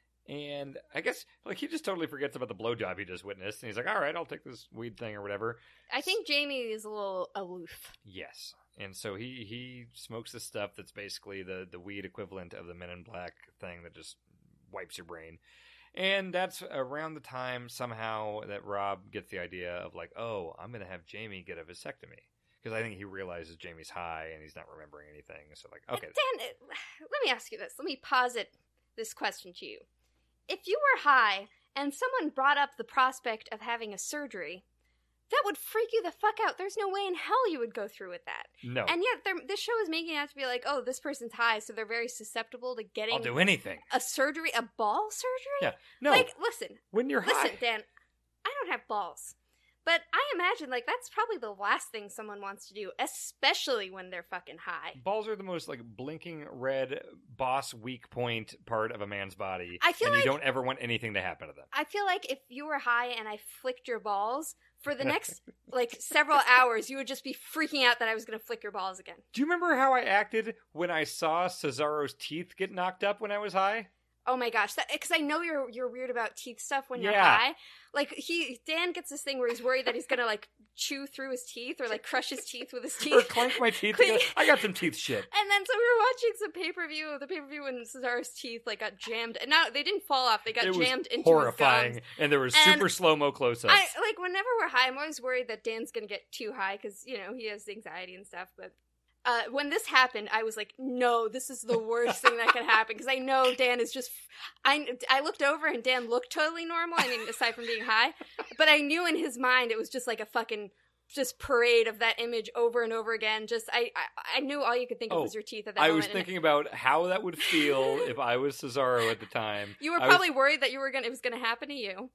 and I guess like he just totally forgets about the blowjob he just witnessed, and he's like, "All right, I'll take this weed thing or whatever." I think Jamie is a little aloof. Yes. And so he smokes this stuff that's basically the weed equivalent of the Men in Black thing that just wipes your brain. And that's around the time somehow that Rob gets the idea of like, oh, I'm going to have Jamie get a vasectomy. Because I think he realizes Jamie's high and he's not remembering anything. So like, okay. Dan, let me ask you this. Let me posit this question to you. If you were high and someone brought up the prospect of having a surgery, that would freak you the fuck out. There's no way in hell you would go through with that. No. And yet, this show is making it out to be like, oh, this person's high, so they're very susceptible to getting... I'll do anything. A surgery? A ball surgery? Yeah. No. Like, listen. When you're high... Listen, Dan, I don't have balls. But I imagine, like, that's probably the last thing someone wants to do, especially when they're fucking high. Balls are the most, like, blinking red boss weak point part of a man's body. I feel and like... you don't ever want anything to happen to them. I feel like if you were high and I flicked your balls... For the next, like, several hours, you would just be freaking out that I was going to flick your balls again. Do you remember how I acted when I saw Cesaro's teeth get knocked up when I was high? Oh my gosh, because I know you're weird about teeth stuff when you're high. Like Dan gets this thing where he's worried that he's gonna like chew through his teeth or like crush his teeth with his teeth or clank my teeth together. I got some teeth shit. And then so we were watching some pay-per-view when Cesaro's teeth like got jammed. And now they didn't fall off; they got jammed into horrifying, his gums. And there was super slow-mo close-ups. Like whenever we're high, I'm always worried that Dan's gonna get too high because he has anxiety and stuff, but. When this happened, I was like, no, this is the worst thing that could happen, because I know Dan is just... I looked over and Dan looked totally normal, I mean, aside from being high, but I knew in his mind it was just like a fucking just parade of that image over and over again. Just, I knew all you could think of was your teeth at that moment. I was thinking about how that would feel if I was Cesaro at the time. You were probably worried that it was going to happen to you.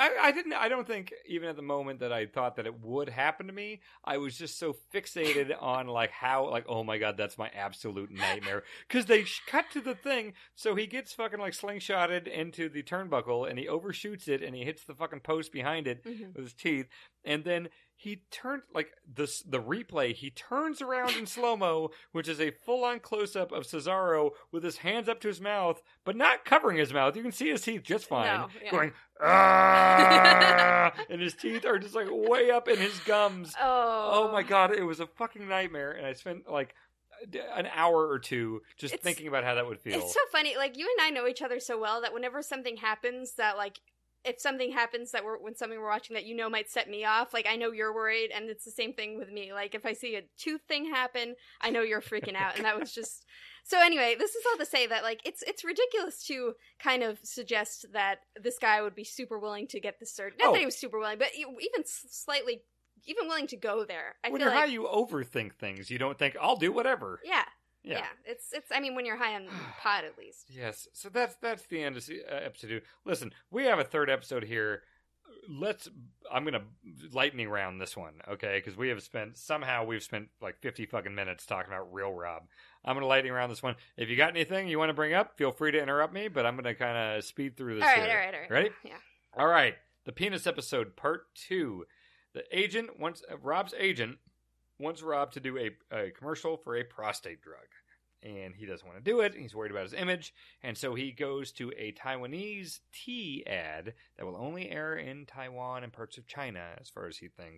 I don't think even at the moment that I thought that it would happen to me, I was just so fixated on like how like, oh my God, that's my absolute nightmare. Cause they cut to the thing. So he gets fucking like slingshotted into the turnbuckle and he overshoots it and he hits the fucking post behind it with his teeth. And then he turned like the replay. He turns around in slow-mo, which is a full-on close-up of Cesaro with his hands up to his mouth, but not covering his mouth. You can see his teeth just fine, going and his teeth are just like way up in his gums. Oh my God, it was a fucking nightmare, and I spent like an hour or two just thinking about how that would feel. It's so funny. Like you and I know each other so well that whenever something happens that like. If something happens when something we're watching that might set me off, like I know you're worried, and it's the same thing with me. Like if I see a tooth thing happen, I know you're freaking out, and that was just so. Anyway, this is all to say that like it's ridiculous to kind of suggest that this guy would be super willing to get the surgery. Not that he was super willing, but even slightly even willing to go there. When you're high, you overthink things. You don't think I'll do whatever. Yeah, it's. I mean, when you're high on pot, at least. Yes, so that's the end of episode 2. Listen, we have a third episode here. I'm gonna lightning round this one, okay? Because we've spent like 50 fucking minutes talking about Real Rob. I'm gonna lightning round this one. If you got anything you want to bring up, feel free to interrupt me. But I'm gonna kind of speed through this. All right. Ready? Yeah. All right. The penis episode, part 2. Rob's agent wants Rob to do a commercial for a prostate drug. And he doesn't want to do it. He's worried about his image. And so he goes to a Taiwanese tea ad that will only air in Taiwan and parts of China, as far as he thinks.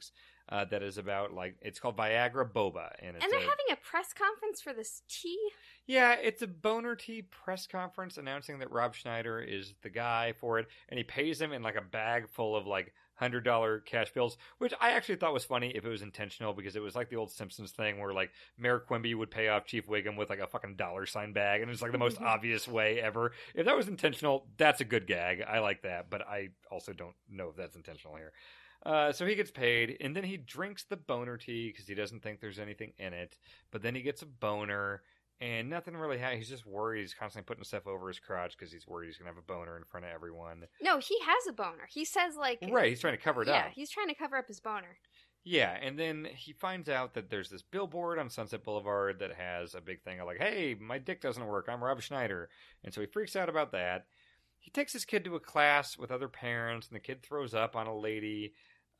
that is about, like, it's called Viagra Boba. And they're having a press conference for this tea? Yeah, it's a boner tea press conference announcing that Rob Schneider is the guy for it, and he pays him in, like, a bag full of, like, $100 cash bills, which I actually thought was funny if it was intentional, because it was like the old Simpsons thing where, like, Mayor Quimby would pay off Chief Wiggum with, like, a fucking $sign bag, and it's like the most obvious way ever. If that was intentional, that's a good gag. I like that, but I also don't know if that's intentional here. So he gets paid, and then he drinks the boner tea because he doesn't think there's anything in it, but then he gets a boner, and nothing really happens. He's just worried. He's constantly putting stuff over his crotch because he's worried he's going to have a boner in front of everyone. No, he has a boner. He says, like... Right, he's trying to cover it up. Yeah, he's trying to cover up his boner. Yeah, and then he finds out that there's this billboard on Sunset Boulevard that has a big thing of, like, hey, my dick doesn't work. I'm Rob Schneider. And so he freaks out about that. He takes his kid to a class with other parents, and the kid throws up on a lady.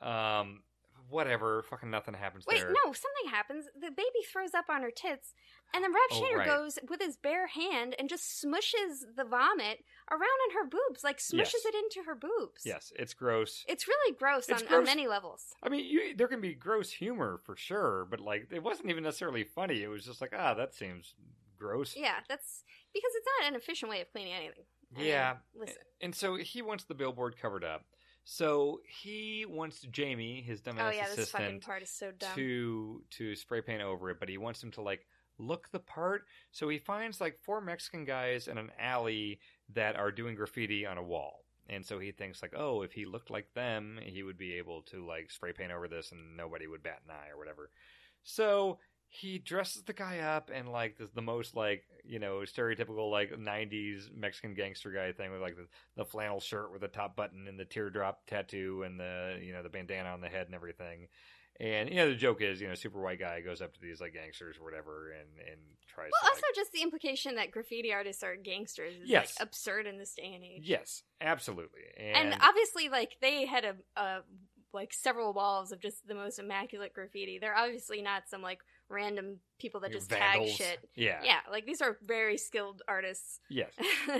Whatever, fucking nothing happens there. Wait, no, something happens. The baby throws up on her tits, and then Rob Schneider goes with his bare hand and just smushes the vomit around on her boobs, like smushes it into her boobs. Yes, it's gross. It's really gross, on many levels. I mean, there can be gross humor for sure, but, like, it wasn't even necessarily funny. It was just like, that seems gross. Yeah, that's because it's not an efficient way of cleaning anything. Yeah. Listen. And so he wants the billboard covered up. So he wants Jamie, his dumbass this assistant, fucking part is so dumb. to spray paint over it, but he wants him to, like, look the part. So he finds, like, 4 Mexican guys in an alley that are doing graffiti on a wall. And so he thinks, like, oh, if he looked like them, he would be able to, like, spray paint over this and nobody would bat an eye or whatever. So he dresses the guy up in, like, the most, like, you know, stereotypical, like, 90s Mexican gangster guy thing with, like, the flannel shirt with the top button and the teardrop tattoo and the, you know, the bandana on the head and everything. And, you know, the joke is, you know, super white guy goes up to these, like, gangsters or whatever and tries to, also, just the implication that graffiti artists are gangsters is, like, absurd in this day and age. Yes, absolutely. And obviously, like, they had like, several walls of just the most immaculate graffiti. They're obviously not some, like, random people that just vandals. tag shit. Yeah. Yeah, like, these are very skilled artists. Yes.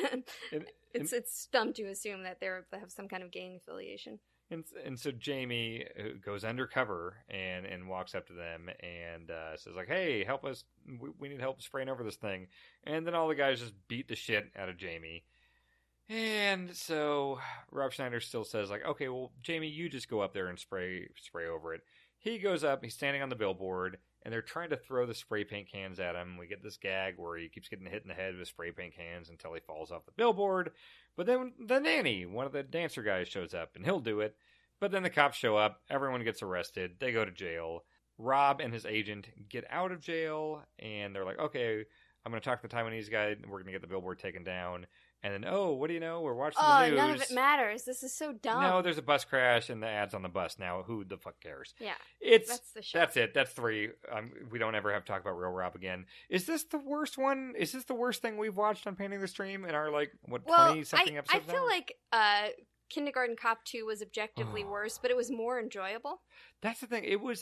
It's dumb to assume that they have some kind of gang affiliation. And so Jamie goes undercover and walks up to them and says, like, hey, help us. We need help spraying over this thing. And then all the guys just beat the shit out of Jamie. And so Rob Schneider still says, like, okay, well, Jamie, you just go up there and spray over it. He goes up, he's standing on the billboard, and they're trying to throw the spray paint cans at him. We get this gag where he keeps getting hit in the head with spray paint cans until he falls off the billboard. But then the nanny, one of the dancer guys, shows up, and he'll do it. But then the cops show up, everyone gets arrested, they go to jail. Rob and his agent get out of jail, and they're like, okay, I'm going to talk to the Taiwanese guy, and we're going to get the billboard taken down. And then, oh, what do you know? We're watching the news. None of it matters. This is so dumb. No, there's a bus crash, and the ad's on the bus now. Who the fuck cares? Yeah, that's the show. That's it. That's 3. We don't ever have to talk about Real Rob again. Is this the worst one? Is this the worst thing we've watched on Painting the Stream in our, like, 20-something episodes I feel like Kindergarten Cop 2 was objectively worse, but it was more enjoyable. That's the thing. It was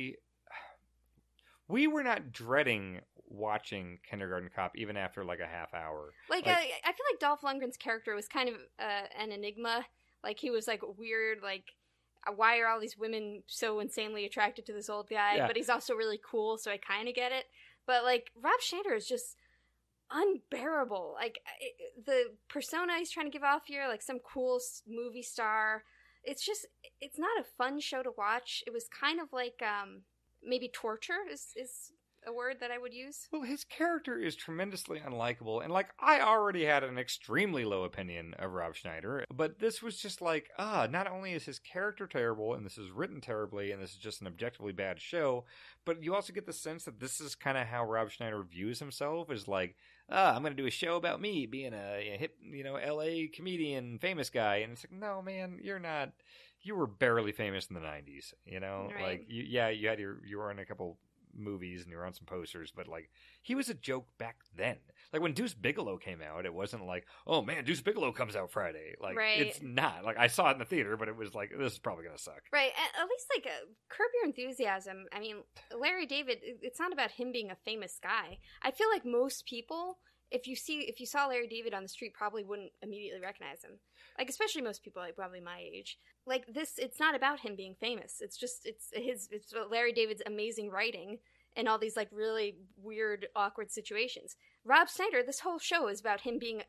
we were not dreading watching Kindergarten Cop even after, like, a half hour. I feel like Dolph Lundgren's character was kind of an enigma. Like, he was, like, weird, like, why are all these women so insanely attracted to this old guy? Yeah. But he's also really cool, so I kind of get it. But, like, Rob Schneider is just unbearable. Like, the persona he's trying to give off here, like some cool movie star, it's not a fun show to watch. It was kind of like, maybe torture is a word that I would use. Well, his character is tremendously unlikable, and, like, I already had an extremely low opinion of Rob Schneider, but this was just like, not only is his character terrible, and this is written terribly, and this is just an objectively bad show, but you also get the sense that this is kind of how Rob Schneider views himself, is like, I'm going to do a show about me being a hip, you know, LA comedian, famous guy, and it's like, no, man, you're not. You were barely famous in the 90s, you know? Right. Like, you were in a couple movies and you were on some posters, but, like, he was a joke back then. Like, when Deuce Bigelow came out, it wasn't like, oh man, Deuce Bigelow comes out Friday. Like, right. It's not. Like, I saw it in the theater, but it was like, this is probably gonna suck. Right. At least, like, Curb Your Enthusiasm, I mean, Larry David, it's not about him being a famous guy. I feel like most people if you saw Larry David on the street, probably wouldn't immediately recognize him. Like, especially most people, like, probably my age. Like, this, it's not about him being famous. It's just, it's Larry David's amazing writing and all these, like, really weird, awkward situations. Rob Schneider, this whole show is about him being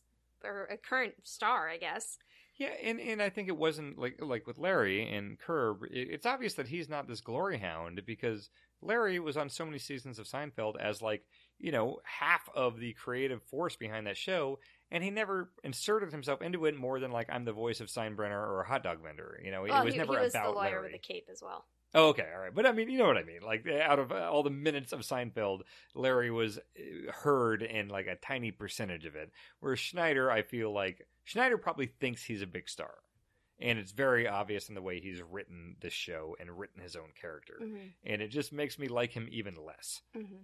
a current star, I guess. Yeah, and I think it wasn't like with Larry and Curb, it's obvious that he's not this glory hound, because Larry was on so many seasons of Seinfeld as, like, you know, half of the creative force behind that show, and he never inserted himself into it more than, like, I'm the voice of Steinbrenner or a hot dog vendor. You know, it was never about Larry. He was the lawyer with the cape as well. Oh, okay, all right. But I mean, you know what I mean. Like, out of all the minutes of Seinfeld, Larry was heard in, like, a tiny percentage of it. Whereas Schneider, I feel like, Schneider probably thinks he's a big star. And it's very obvious in the way he's written this show and written his own character. Mm-hmm. And it just makes me like him even less. Mm-hmm.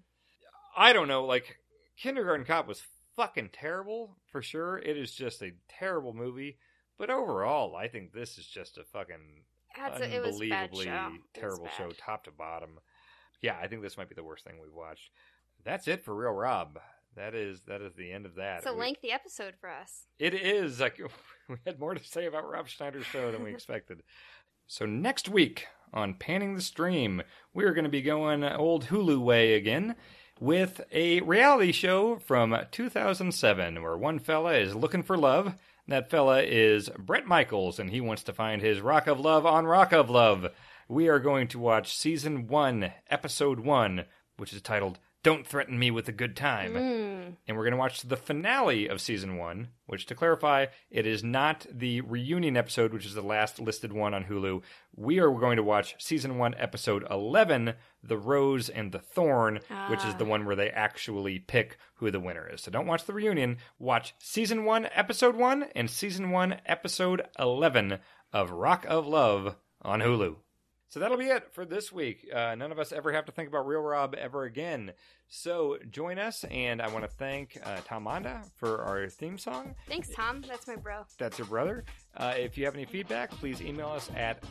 I don't know, like, Kindergarten Cop was fucking terrible, for sure. It is just a terrible movie. But overall, I think this is just a fucking unbelievably terrible show, top to bottom. Yeah, I think this might be the worst thing we've watched. That's it for Real Rob. That is the end of that. It's a lengthy episode for us. It is. Like, we had more to say about Rob Schneider's show than we expected. So next week on Panning the Stream, we are going to be going old Hulu way again with a reality show from 2007 where one fella is looking for love. That fella is Bret Michaels, and he wants to find his Rock of Love on Rock of Love. We are going to watch Season 1, Episode 1, which is titled Don't Threaten Me with a Good Time. And we're going to watch the finale of Season 1, which, to clarify, it is not the reunion episode, which is the last listed one on Hulu. We are going to watch Season 1, Episode 11, The Rose and the Thorn, which is the one where they actually pick who the winner is. So don't watch the reunion. Watch Season 1, Episode 1, and Season 1, Episode 11 of Rock of Love on Hulu. So that'll be it for this week. None of us ever have to think about Real Rob ever again. So join us, and I want to thank Tom Monda for our theme song. Thanks, Tom. That's my bro. That's your brother. If you have any feedback, please email us at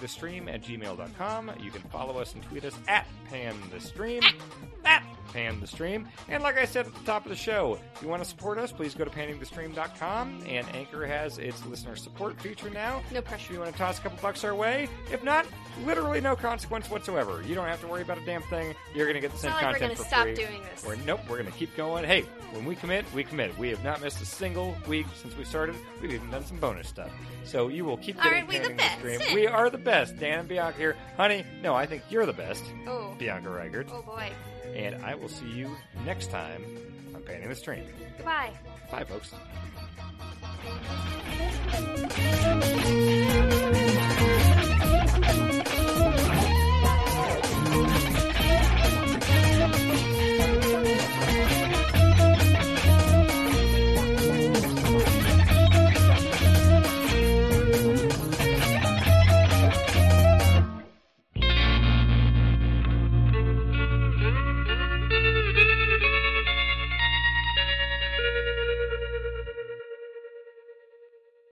panningthestream@gmail.com. You can follow us and tweet us at panthestream. At panthestream. And like I said at the top of the show, if you want to support us, please go to panningthestream.com. And Anchor has its listener support feature now. No pressure. If you want to toss a couple bucks our way. If not, literally no consequence whatsoever. You don't have to worry about a damn thing. You're going to get the same content for free. We're going to stop doing this. We're going to keep going. Hey, when we commit, we commit. We have not missed a single week since we started. We've even done some bonus stuff. So you will keep getting Panning the Stream. We are the best. Dan and Bianca here. Honey, no, I think you're the best. Oh. Bianca Reichert. Oh, boy. And I will see you next time on Panning the Stream. Goodbye. Bye, folks.